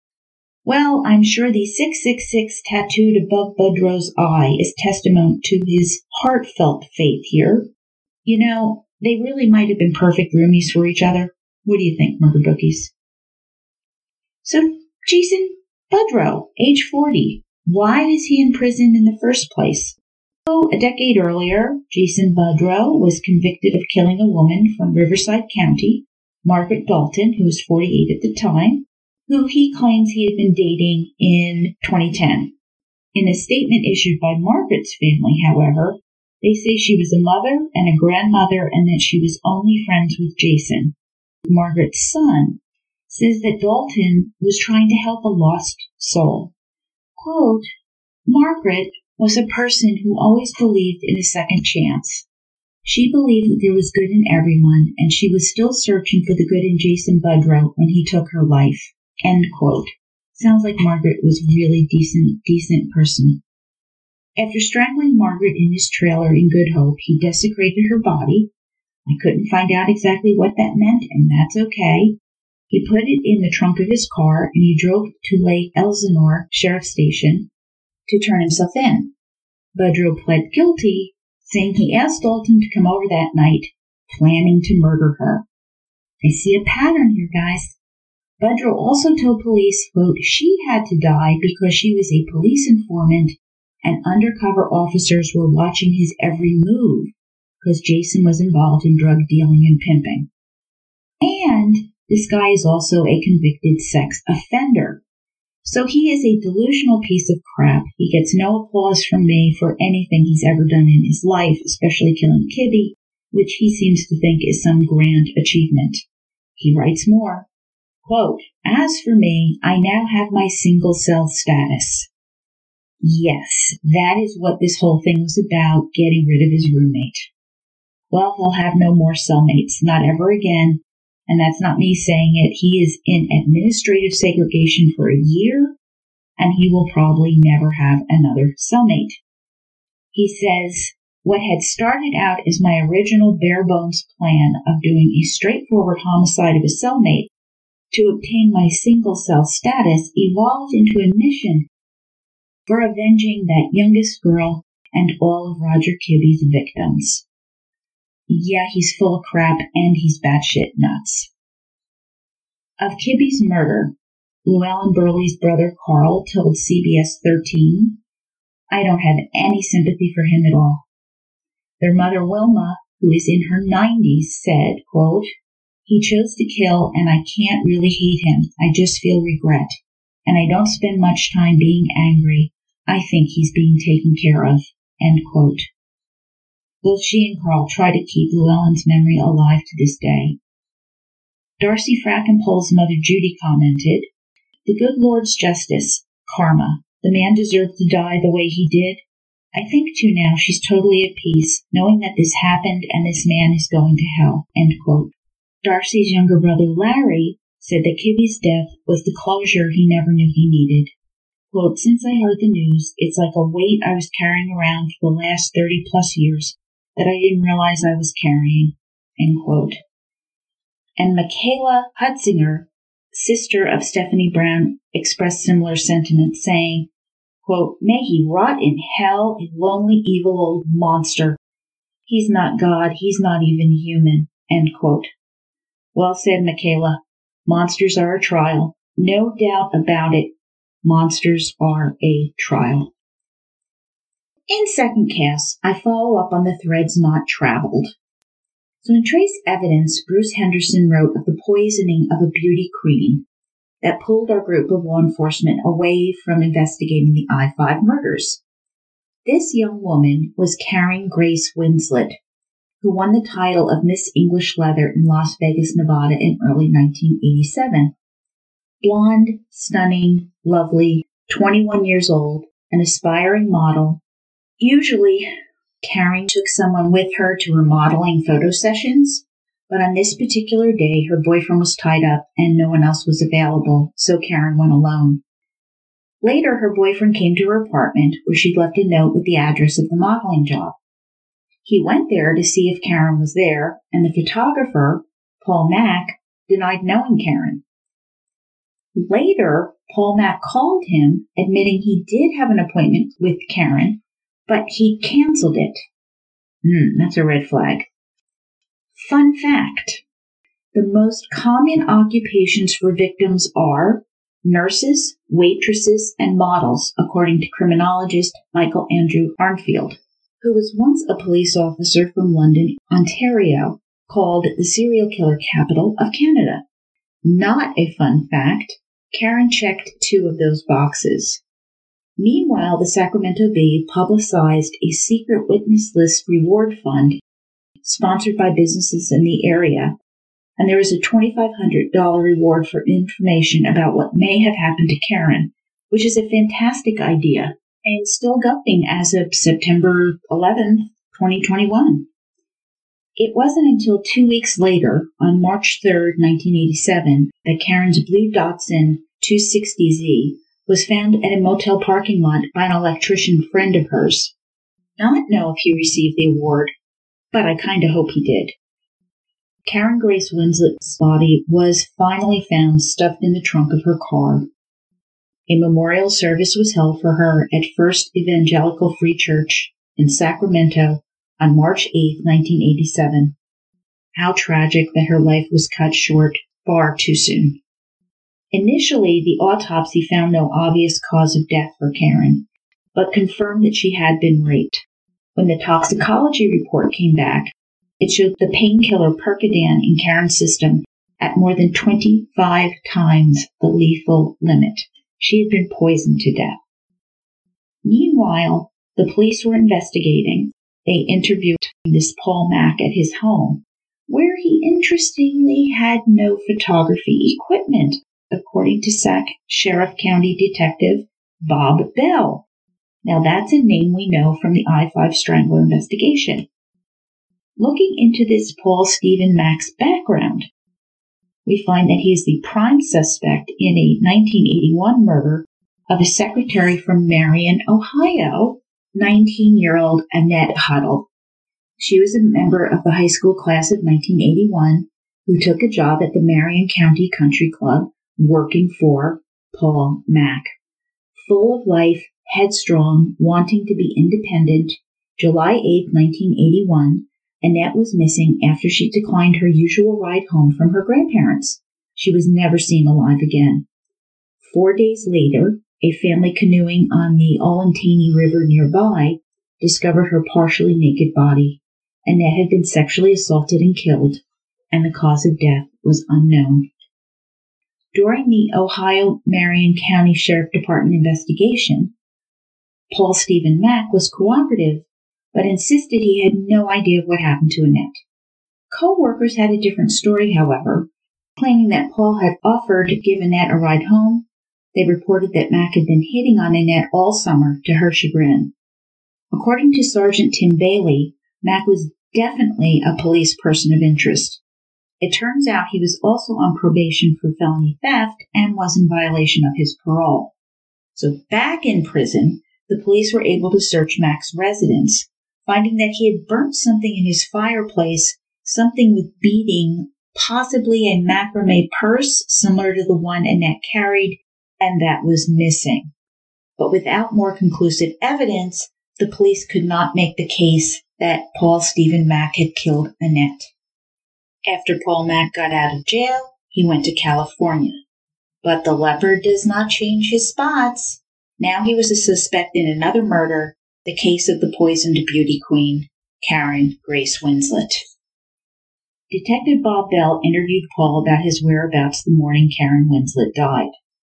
Well, I'm sure the six six six tattooed above Budrow's eye is testament to his heartfelt faith here. You know, they really might have been perfect roomies for each other. What do you think, murder bookies? So, Jason Budrow, age forty. Why is he in prison in the first place? So, a decade earlier, Jason Budrow was convicted of killing a woman from Riverside County, Margaret Dalton, who was forty-eight at the time, who he claims he had been dating in twenty ten. In a statement issued by Margaret's family, however, they say she was a mother and a grandmother and that she was only friends with Jason. Margaret's son says that Dalton was trying to help a lost soul. Quote, Margaret was a person who always believed in a second chance. She believed that there was good in everyone, and she was still searching for the good in Jason Budrow when he took her life. End quote. Sounds like Margaret was a really decent, decent person. After strangling Margaret in his trailer in Good Hope, he desecrated her body. I couldn't find out exactly what that meant, and that's okay. He put it in the trunk of his car, and he drove to Lake Elsinore Sheriff's Station to turn himself in. Budrow pled guilty, saying he asked Dalton to come over that night, planning to murder her. I see a pattern here, guys. Budrow also told police, quote, she had to die because she was a police informant and undercover officers were watching his every move because Jason was involved in drug dealing and pimping. And this guy is also a convicted sex offender. So he is a delusional piece of crap. He gets no applause from me for anything he's ever done in his life, especially killing Kibbe, which he seems to think is some grand achievement. He writes more. Quote, as for me, I now have my single cell status. Yes, that is what this whole thing was about, getting rid of his roommate. Well, he'll have no more cellmates, not ever again. And that's not me saying it. He is in administrative segregation for a year, and he will probably never have another cellmate. He says, what had started out as my original bare-bones plan of doing a straightforward homicide of a cellmate to obtain my single-cell status evolved into a mission for avenging that youngest girl and all of Roger Kibbe's victims. yeah, he's full of crap and he's batshit nuts. Of Kibbe's murder, Llewellyn Burley's brother Carl told C B S thirteen, "I don't have any sympathy for him at all." Their mother Wilma, who is in her nineties, said, quote, "He chose to kill and I can't really hate him. I just feel regret. And I don't spend much time being angry. I think he's being taken care of." End quote. Both she and Carl try to keep Llewellyn's memory alive to this day. Darcy Frackenpole's mother Judy commented, "The good Lord's justice, karma. The man deserved to die the way he did. I think, too, now she's totally at peace, knowing that this happened and this man is going to hell." End quote. Darcy's younger brother Larry said that Kibbe's death was the closure he never knew he needed. Quote, "Since I heard the news, it's like a weight I was carrying around for the last thirty plus years that I didn't realize I was carrying." End quote. And Michaela Hutzinger, sister of Stephanie Brown, expressed similar sentiments, saying, quote, "May he rot in hell, a lonely, evil old monster. He's not God, he's not even human." End quote. Well said, Michaela. Monsters are a trial. No doubt about it. Monsters are a trial. In Second Cast, I follow up on the threads not traveled. So in Trace Evidence, Bruce Henderson wrote of the poisoning of a beauty queen that pulled our group of law enforcement away from investigating the I five murders. This young woman was Karen Grace Winslet, who won the title of Miss English Leather in Las Vegas, Nevada in early nineteen eighty-seven. Blonde, stunning, lovely, twenty-one years old, an aspiring model. Usually, Karen took someone with her to her modeling photo sessions, but on this particular day, her boyfriend was tied up and no one else was available, so Karen went alone. Later, her boyfriend came to her apartment where she'd left a note with the address of the modeling job. He went there to see if Karen was there, and the photographer, Paul Mack, denied knowing Karen. Later, Paul Mack called him, admitting he did have an appointment with Karen, but he canceled it. Hmm, that's a red flag. Fun fact. The most common occupations for victims are nurses, waitresses, and models, according to criminologist Michael Andrew Arnfield, who was once a police officer from London, Ontario, called the serial killer capital of Canada. Not a fun fact. Karen checked two of those boxes. Meanwhile, the Sacramento Bee publicized a secret witness list reward fund sponsored by businesses in the area, and there was a twenty-five hundred dollars reward for information about what may have happened to Karen, which is a fantastic idea and still going as of September eleventh, twenty twenty-one. It wasn't until two weeks later, on March third, nineteen eighty-seven, that Karen's blue Datsun two sixty Z was found at a motel parking lot by an electrician friend of hers. Not know if he received the award, but I kind of hope he did. Karen Grace Winslet's body was finally found stuffed in the trunk of her car. A memorial service was held for her at First Evangelical Free Church in Sacramento on March eighth, nineteen eighty-seven. How tragic that her life was cut short far too soon. Initially, the autopsy found no obvious cause of death for Karen, but confirmed that she had been raped. When the toxicology report came back, it showed the painkiller Percodan in Karen's system at more than twenty-five times the lethal limit. She had been poisoned to death. Meanwhile, the police were investigating. They interviewed this Paul Mack at his home, where he interestingly had no photography equipment, according to Sac Sheriff County Detective Bob Bell. Now that's a name we know from the I five Strangler investigation. Looking into this Paul Stephen Mack's background, we find that he is the prime suspect in a nineteen eighty-one murder of a secretary from Marion, Ohio, nineteen-year-old Annette Huddle. She was a member of the high school class of nineteen eighty-one who took a job at the Marion County Country Club working for Paul Mack. Full of life, headstrong, wanting to be independent, July eighth, nineteen eighty-one, Annette was missing after she declined her usual ride home from her grandparents. She was never seen alive again. Four days later, a family canoeing on the Olentangy River nearby discovered her partially naked body. Annette had been sexually assaulted and killed, and the cause of death was unknown. During the Ohio Marion County Sheriff Department investigation, Paul Stephen Mack was cooperative, but insisted he had no idea of what happened to Annette. Co-workers had a different story, however, claiming that Paul had offered to give Annette a ride home. They reported that Mack had been hitting on Annette all summer, to her chagrin. According to Sergeant Tim Bailey, Mack was definitely a police person of interest. It turns out he was also on probation for felony theft and was in violation of his parole. So back in prison, the police were able to search Mack's residence, finding that he had burnt something in his fireplace, something with beading, possibly a macrame purse similar to the one Annette carried, and that was missing. But without more conclusive evidence, the police could not make the case that Paul Stephen Mack had killed Annette. After Paul Mack got out of jail, he went to California. But the leopard does not change his spots. Now he was a suspect in another murder, the case of the poisoned beauty queen, Karen Grace Winslet. Detective Bob Bell interviewed Paul about his whereabouts the morning Karen Winslet died.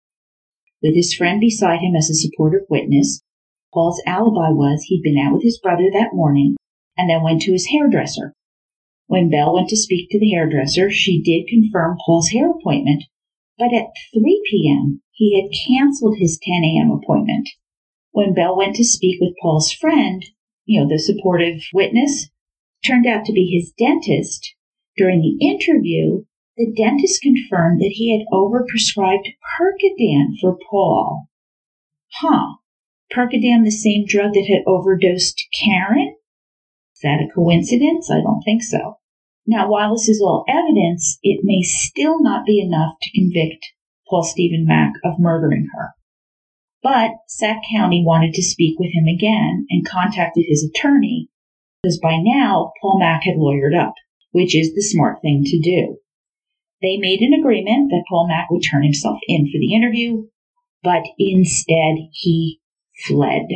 With his friend beside him as a supportive witness, Paul's alibi was he'd been out with his brother that morning and then went to his hairdresser. When Bell went to speak to the hairdresser, she did confirm Paul's hair appointment, but at three p.m., he had canceled his ten a.m. appointment. When Bell went to speak with Paul's friend, you know, the supportive witness, turned out to be his dentist. During the interview, the dentist confirmed that he had overprescribed Percodan for Paul. Huh. Percodan, the same drug that had overdosed Karen? Is that a coincidence? I don't think so. Now, while this is all evidence, it may still not be enough to convict Paul Stephen Mack of murdering her. But Sac County wanted to speak with him again and contacted his attorney, because by now Paul Mack had lawyered up, which is the smart thing to do. They made an agreement that Paul Mack would turn himself in for the interview, but instead he fled.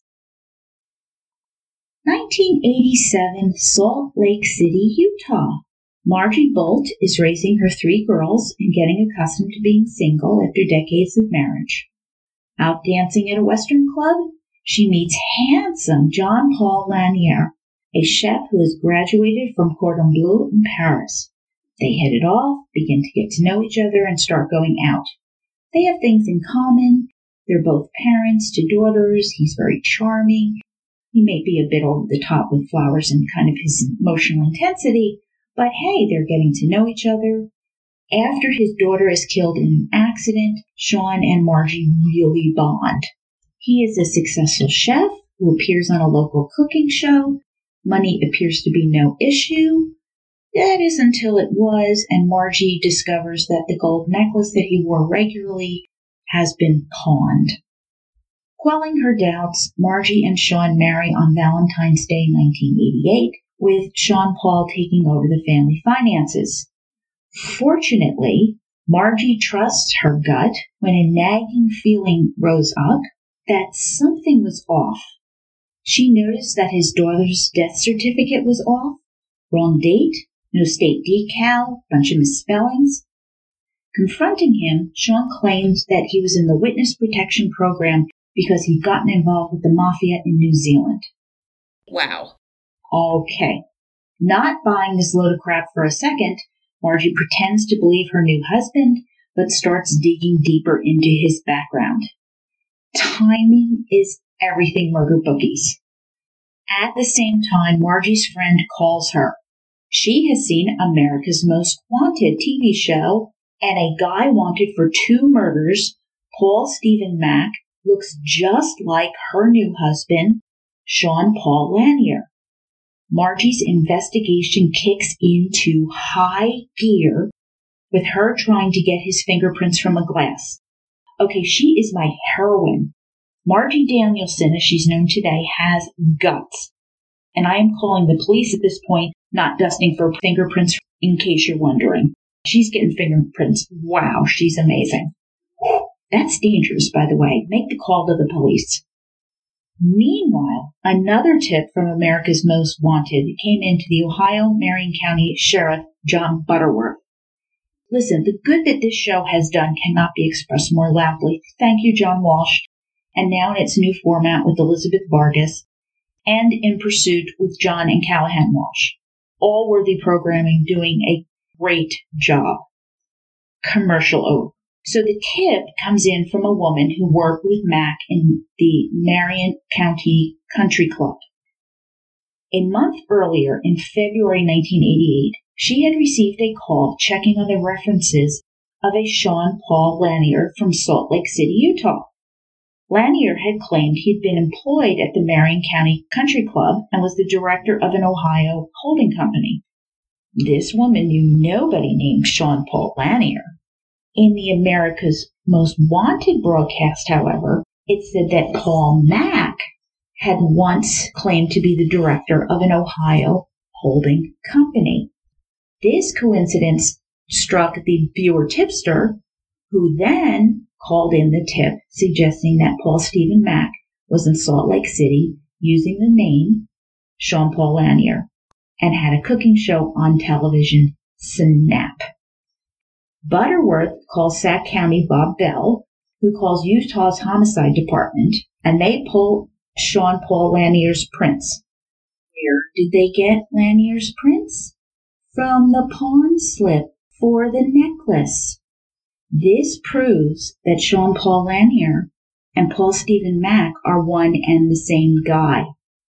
nineteen eighty-seven, Salt Lake City, Utah. Margie Bolt is raising her three girls and getting accustomed to being single after decades of marriage. Out dancing at a Western club, she meets handsome John Paul Lanier, a chef who has graduated from Cordon Bleu in Paris. They hit it off, begin to get to know each other, and start going out. They have things in common. They're both parents to daughters. He's very charming. He may be a bit over the top with flowers and kind of his emotional intensity, but hey, they're getting to know each other. After his daughter is killed in an accident, Sean and Margie really bond. He is a successful chef who appears on a local cooking show. Money appears to be no issue. That is until it was, and Margie discovers that the gold necklace that he wore regularly has been pawned. Quelling her doubts, Margie and Sean marry on Valentine's Day nineteen eighty-eight, with Sean Paul taking over the family finances. Fortunately, Margie trusts her gut when a nagging feeling rose up that something was off. She noticed that his daughter's death certificate was off, wrong date, no state decal, bunch of misspellings. Confronting him, Sean claimed that he was in the witness protection program because he'd gotten involved with the mafia in New Zealand. Wow. Okay. Not buying this load of crap for a second, Margie pretends to believe her new husband, but starts digging deeper into his background. Timing is everything murder bookies. At the same time, Margie's friend calls her. She has seen America's Most Wanted T V show, and a guy wanted for two murders, Paul Stephen Mack, looks just like her new husband, Sean Paul Lanier. Margie's investigation kicks into high gear with her trying to get his fingerprints from a glass. Okay, she is my heroine. Margie Danielson, as she's known today, has guts. And I am calling the police at this point not dusting for fingerprints, in case you're wondering. She's getting fingerprints. Wow, she's amazing. That's dangerous, by the way. Make the call to the police. Meanwhile, another tip from America's Most Wanted came into the Ohio Marion County Sheriff John Butterworth. Listen, the good that this show has done cannot be expressed more loudly. Thank you, John Walsh. And now in its new format with Elizabeth Vargas, and In Pursuit with John and Callahan Walsh. All worthy programming, doing a great job. Commercial over. So the tip comes in from a woman who worked with Mac in the Marion County Country Club. A month earlier, in February nineteen eighty-eight, she had received a call checking on the references of a Sean Paul Lanier from Salt Lake City, Utah. Lanier had claimed he had been employed at the Marion County Country Club and was the director of an Ohio holding company. This woman knew nobody named Sean Paul Lanier. In the America's Most Wanted broadcast, however, it said that Paul Mac had once claimed to be the director of an Ohio holding company. This coincidence struck the viewer tipster, who then called in the tip suggesting that Paul Stephen Mac was in Salt Lake City using the name Sean Paul Lanier and had a cooking show on television, Snap. Butterworth calls Sac County Bob Bell, who calls Utah's homicide department, and they pull Sean Paul Lanier's prints. Where did they get Lanier's prints? From the pawn slip for the necklace. This proves that Sean Paul Lanier and Paul Stephen Mac are one and the same guy.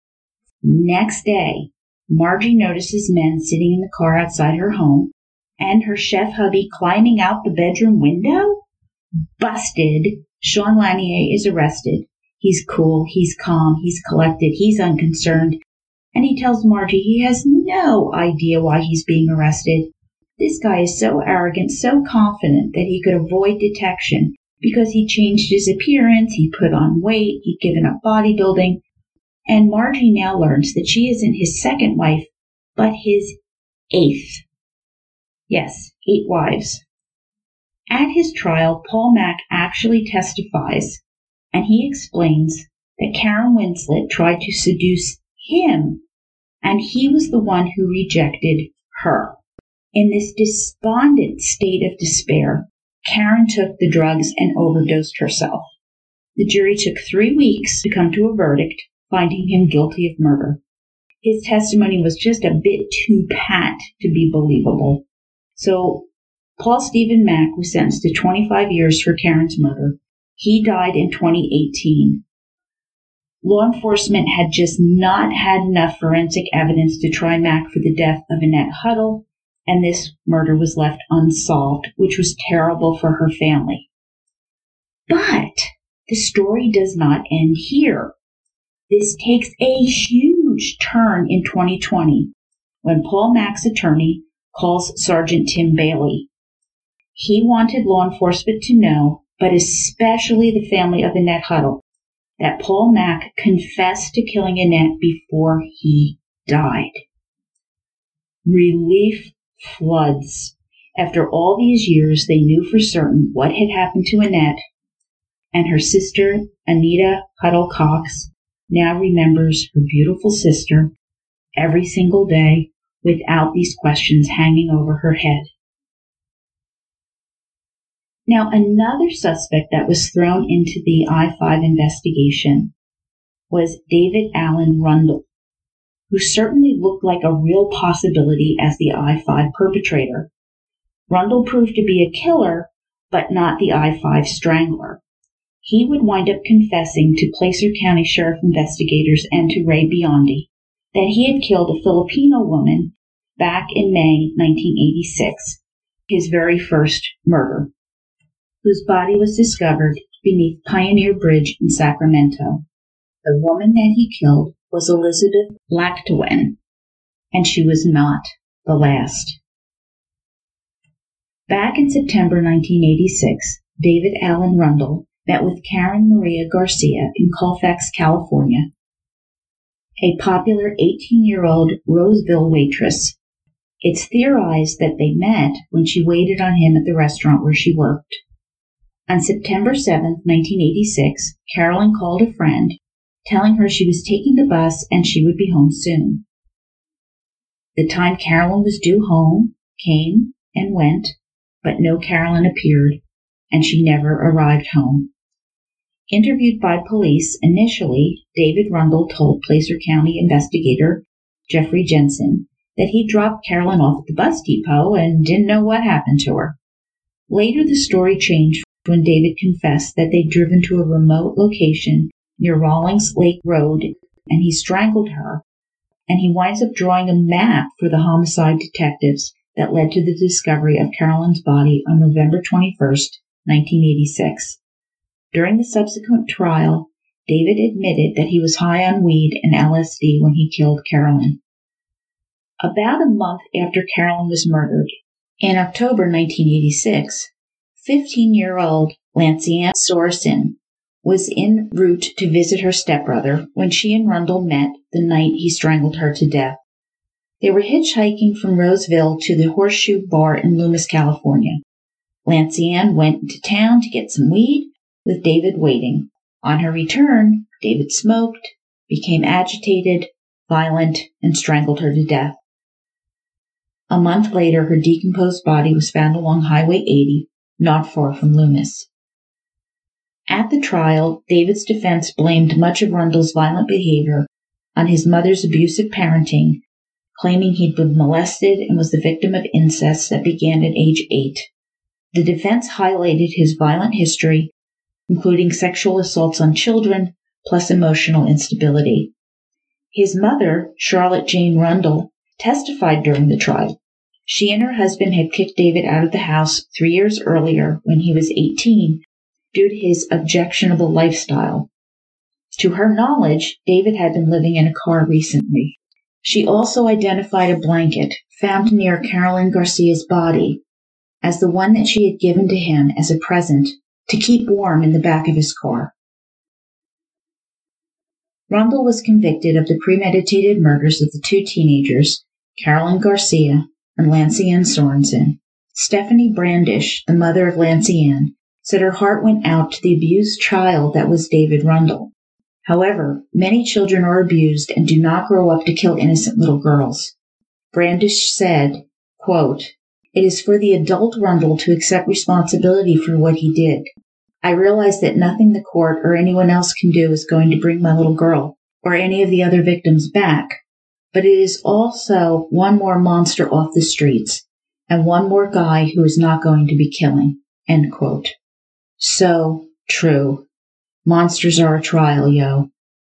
Next day, Margie notices men sitting in the car outside her home and her chef hubby climbing out the bedroom window. Busted. Sean Lanier is arrested. He's cool, he's calm, he's collected, he's unconcerned, and he tells Margie he has no idea why he's being arrested. This guy is so arrogant, so confident that he could avoid detection because he changed his appearance, he put on weight, he'd given up bodybuilding, and Margie now learns that she isn't his second wife, but his eighth. Yes, eight wives. At his trial, Paul Mac actually testifies, and he explains that Karen Winslet tried to seduce him, and he was the one who rejected her. In this despondent state of despair, Karen took the drugs and overdosed herself. The jury took three weeks to come to a verdict, finding him guilty of murder. His testimony was just a bit too pat to be believable. So, Paul Stephen Mac was sentenced to twenty-five years for Karen's murder. He died in twenty eighteen. Law enforcement had just not had enough forensic evidence to try Mac for the death of Annette Huddle, and this murder was left unsolved, which was terrible for her family. But the story does not end here. This takes a huge turn in twenty twenty when Paul Mac's attorney calls Sergeant Tim Bailey. He wanted law enforcement to know, but especially the family of Annette Huddle, that Paul Mac confessed to killing Annette before he died. Relief floods. After all these years, they knew for certain what had happened to Annette, and her sister, Anita Huddle Cox, now remembers her beautiful sister every single day without these questions hanging over her head. Now, another suspect that was thrown into the I five investigation was David Allen Rundle, who certainly looked like a real possibility as the I five perpetrator. Rundle proved to be a killer, but not the I five strangler. He would wind up confessing to Placer County Sheriff investigators and to Ray Biondi that he had killed a Filipino woman back in May nineteen eighty-six, his very first murder, whose body was discovered beneath Pioneer Bridge in Sacramento. The woman that he killed was Elizabeth Lactowen, and she was not the last. Back in September nineteen eighty-six, David Allen Rundle met with Karen Maria Garcia in Colfax, California, a popular eighteen-year-old Roseville waitress. It's theorized that they met when she waited on him at the restaurant where she worked. On September seventh, nineteen eighty-six, Carolyn called a friend, telling her she was taking the bus and she would be home soon. The time Carolyn was due home came and went, but no Carolyn appeared, and she never arrived home. Interviewed by police, initially, David Rundle told Placer County investigator Jeffrey Jensen that he dropped Carolyn off at the bus depot and didn't know what happened to her. Later, the story changed when David confessed that they'd driven to a remote location near Rawlings Lake Road, and he strangled her, and he winds up drawing a map for the homicide detectives that led to the discovery of Carolyn's body on November twenty-first, nineteen eighty-six. During the subsequent trial, David admitted that he was high on weed and L S D when he killed Carolyn. About a month after Carolyn was murdered, in October nineteen eighty-six, fifteen-year-old Lancianne Sorensen was en route to visit her stepbrother when she and Rundle met the night he strangled her to death. They were hitchhiking from Roseville to the Horseshoe Bar in Loomis, California. Lancianne went into town to get some weed, with David waiting. On her return, David smoked, became agitated, violent, and strangled her to death. A month later, her decomposed body was found along Highway eighty, not far from Loomis. At the trial, David's defense blamed much of Rundle's violent behavior on his mother's abusive parenting, claiming he'd been molested and was the victim of incest that began at age eight. The defense highlighted his violent history, including sexual assaults on children, plus emotional instability. His mother, Charlotte Jane Rundle, testified during the trial. She and her husband had kicked David out of the house three years earlier when he was eighteen due to his objectionable lifestyle. To her knowledge, David had been living in a car recently. She also identified a blanket found near Carolyn Garcia's body as the one that she had given to him as a present to keep warm in the back of his car. Rundle was convicted of the premeditated murders of the two teenagers, Carolyn Garcia and Lancianne Sorensen. Stephanie Brandish, the mother of Lancianne, said her heart went out to the abused child that was David Rundle. However, many children are abused and do not grow up to kill innocent little girls. Brandish said, quote, "It is for the adult Rundle to accept responsibility for what he did. I realize that nothing the court or anyone else can do is going to bring my little girl or any of the other victims back, but it is also one more monster off the streets and one more guy who is not going to be killing." End quote. So true. Monsters are a trial, yo.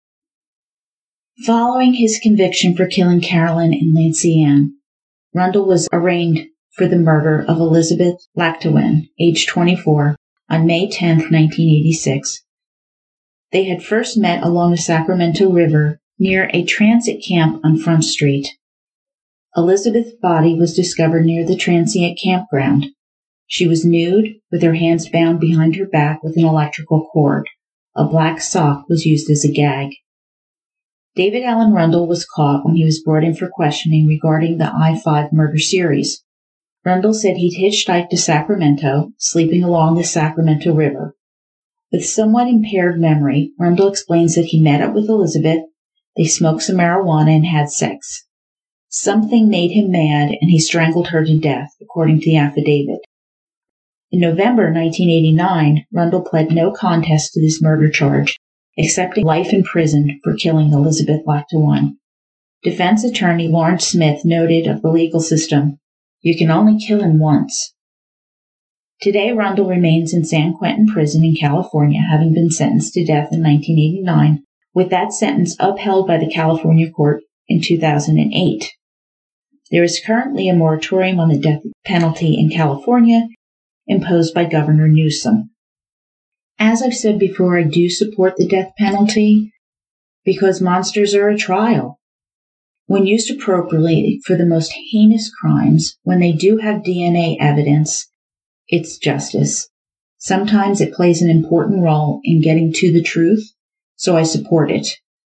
Following his conviction for killing Carolyn and Lancianne, Rundle was arraigned for the murder of Elizabeth Lactowin, age twenty-four, on May tenth, nineteen eighty-six. They had first met along the Sacramento River near a transit camp on Front Street. Elizabeth's body was discovered near the transient campground. She was nude, with her hands bound behind her back with an electrical cord. A black sock was used as a gag. David Allen Rundle was caught when he was brought in for questioning regarding the I five murder series. Rundle said he'd hitchhiked to Sacramento, sleeping along the Sacramento River. With somewhat impaired memory, Rundle explains that he met up with Elizabeth, they smoked some marijuana and had sex. Something made him mad, and he strangled her to death, according to the affidavit. In November nineteen eighty-nine, Rundle pled no contest to this murder charge, accepting life in prison for killing Elizabeth Lactowin. Defense attorney Lawrence Smith noted of the legal system, "You can only kill him once." Today, Rundle remains in San Quentin Prison in California, having been sentenced to death in nineteen eighty-nine, with that sentence upheld by the California court in two thousand eight. There is currently a moratorium on the death penalty in California, imposed by Governor Newsom. As I've said before, I do support the death penalty because monsters are a trial. When used appropriately for the most heinous crimes, when they do have D N A evidence, it's justice. Sometimes it plays an important role in getting to the truth, so I support it.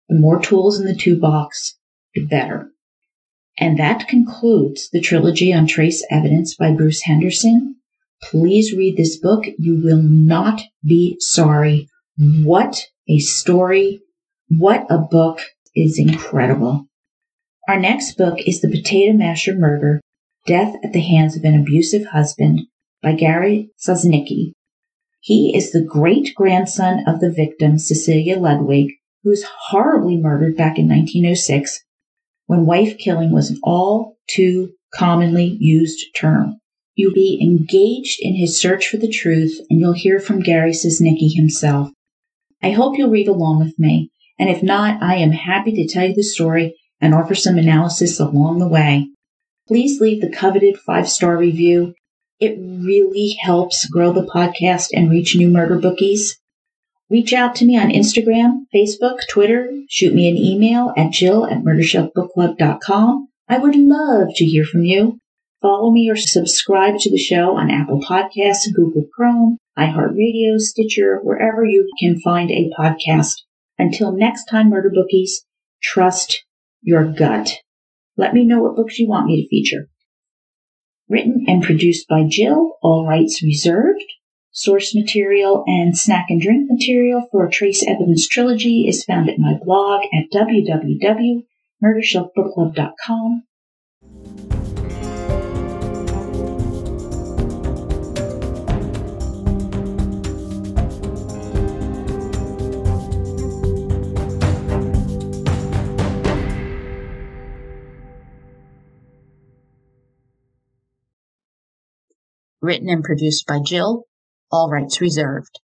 The more tools in the toolbox, the better. And that concludes the trilogy on trace evidence by Bruce Henderson. Please read this book. You will not be sorry. What a story. What a book. It is incredible. Our next book is The Potato Masher Murder, Death at the Hands of an Abusive Husband by Gary Sosnicki. He is the great-grandson of the victim, Cecilia Ludwig, who was horribly murdered back in nineteen oh six, when wife killing was an all too commonly used term. You'll be engaged in his search for the truth, and you'll hear from Gary Sosnicki himself. I hope you'll read along with me, and if not, I am happy to tell you the story and offer some analysis along the way. Please leave the coveted five-star review. It really helps grow the podcast and reach new murder bookies. Reach out to me on Instagram, Facebook, Twitter. Shoot me an email at jill at murder shelf book club dot com. I would love to hear from you. Follow me or subscribe to the show on Apple Podcasts, Google Chrome, iHeartRadio, Stitcher, wherever you can find a podcast. Until next time, murder bookies, trust your gut. Let me know what books you want me to feature. Written and produced by Jill, all rights reserved. Source material and snack and drink material for a Trace Evidence Trilogy is found at my blog at w w w dot murder shelf book club dot com. Written and produced by Jill, all rights reserved.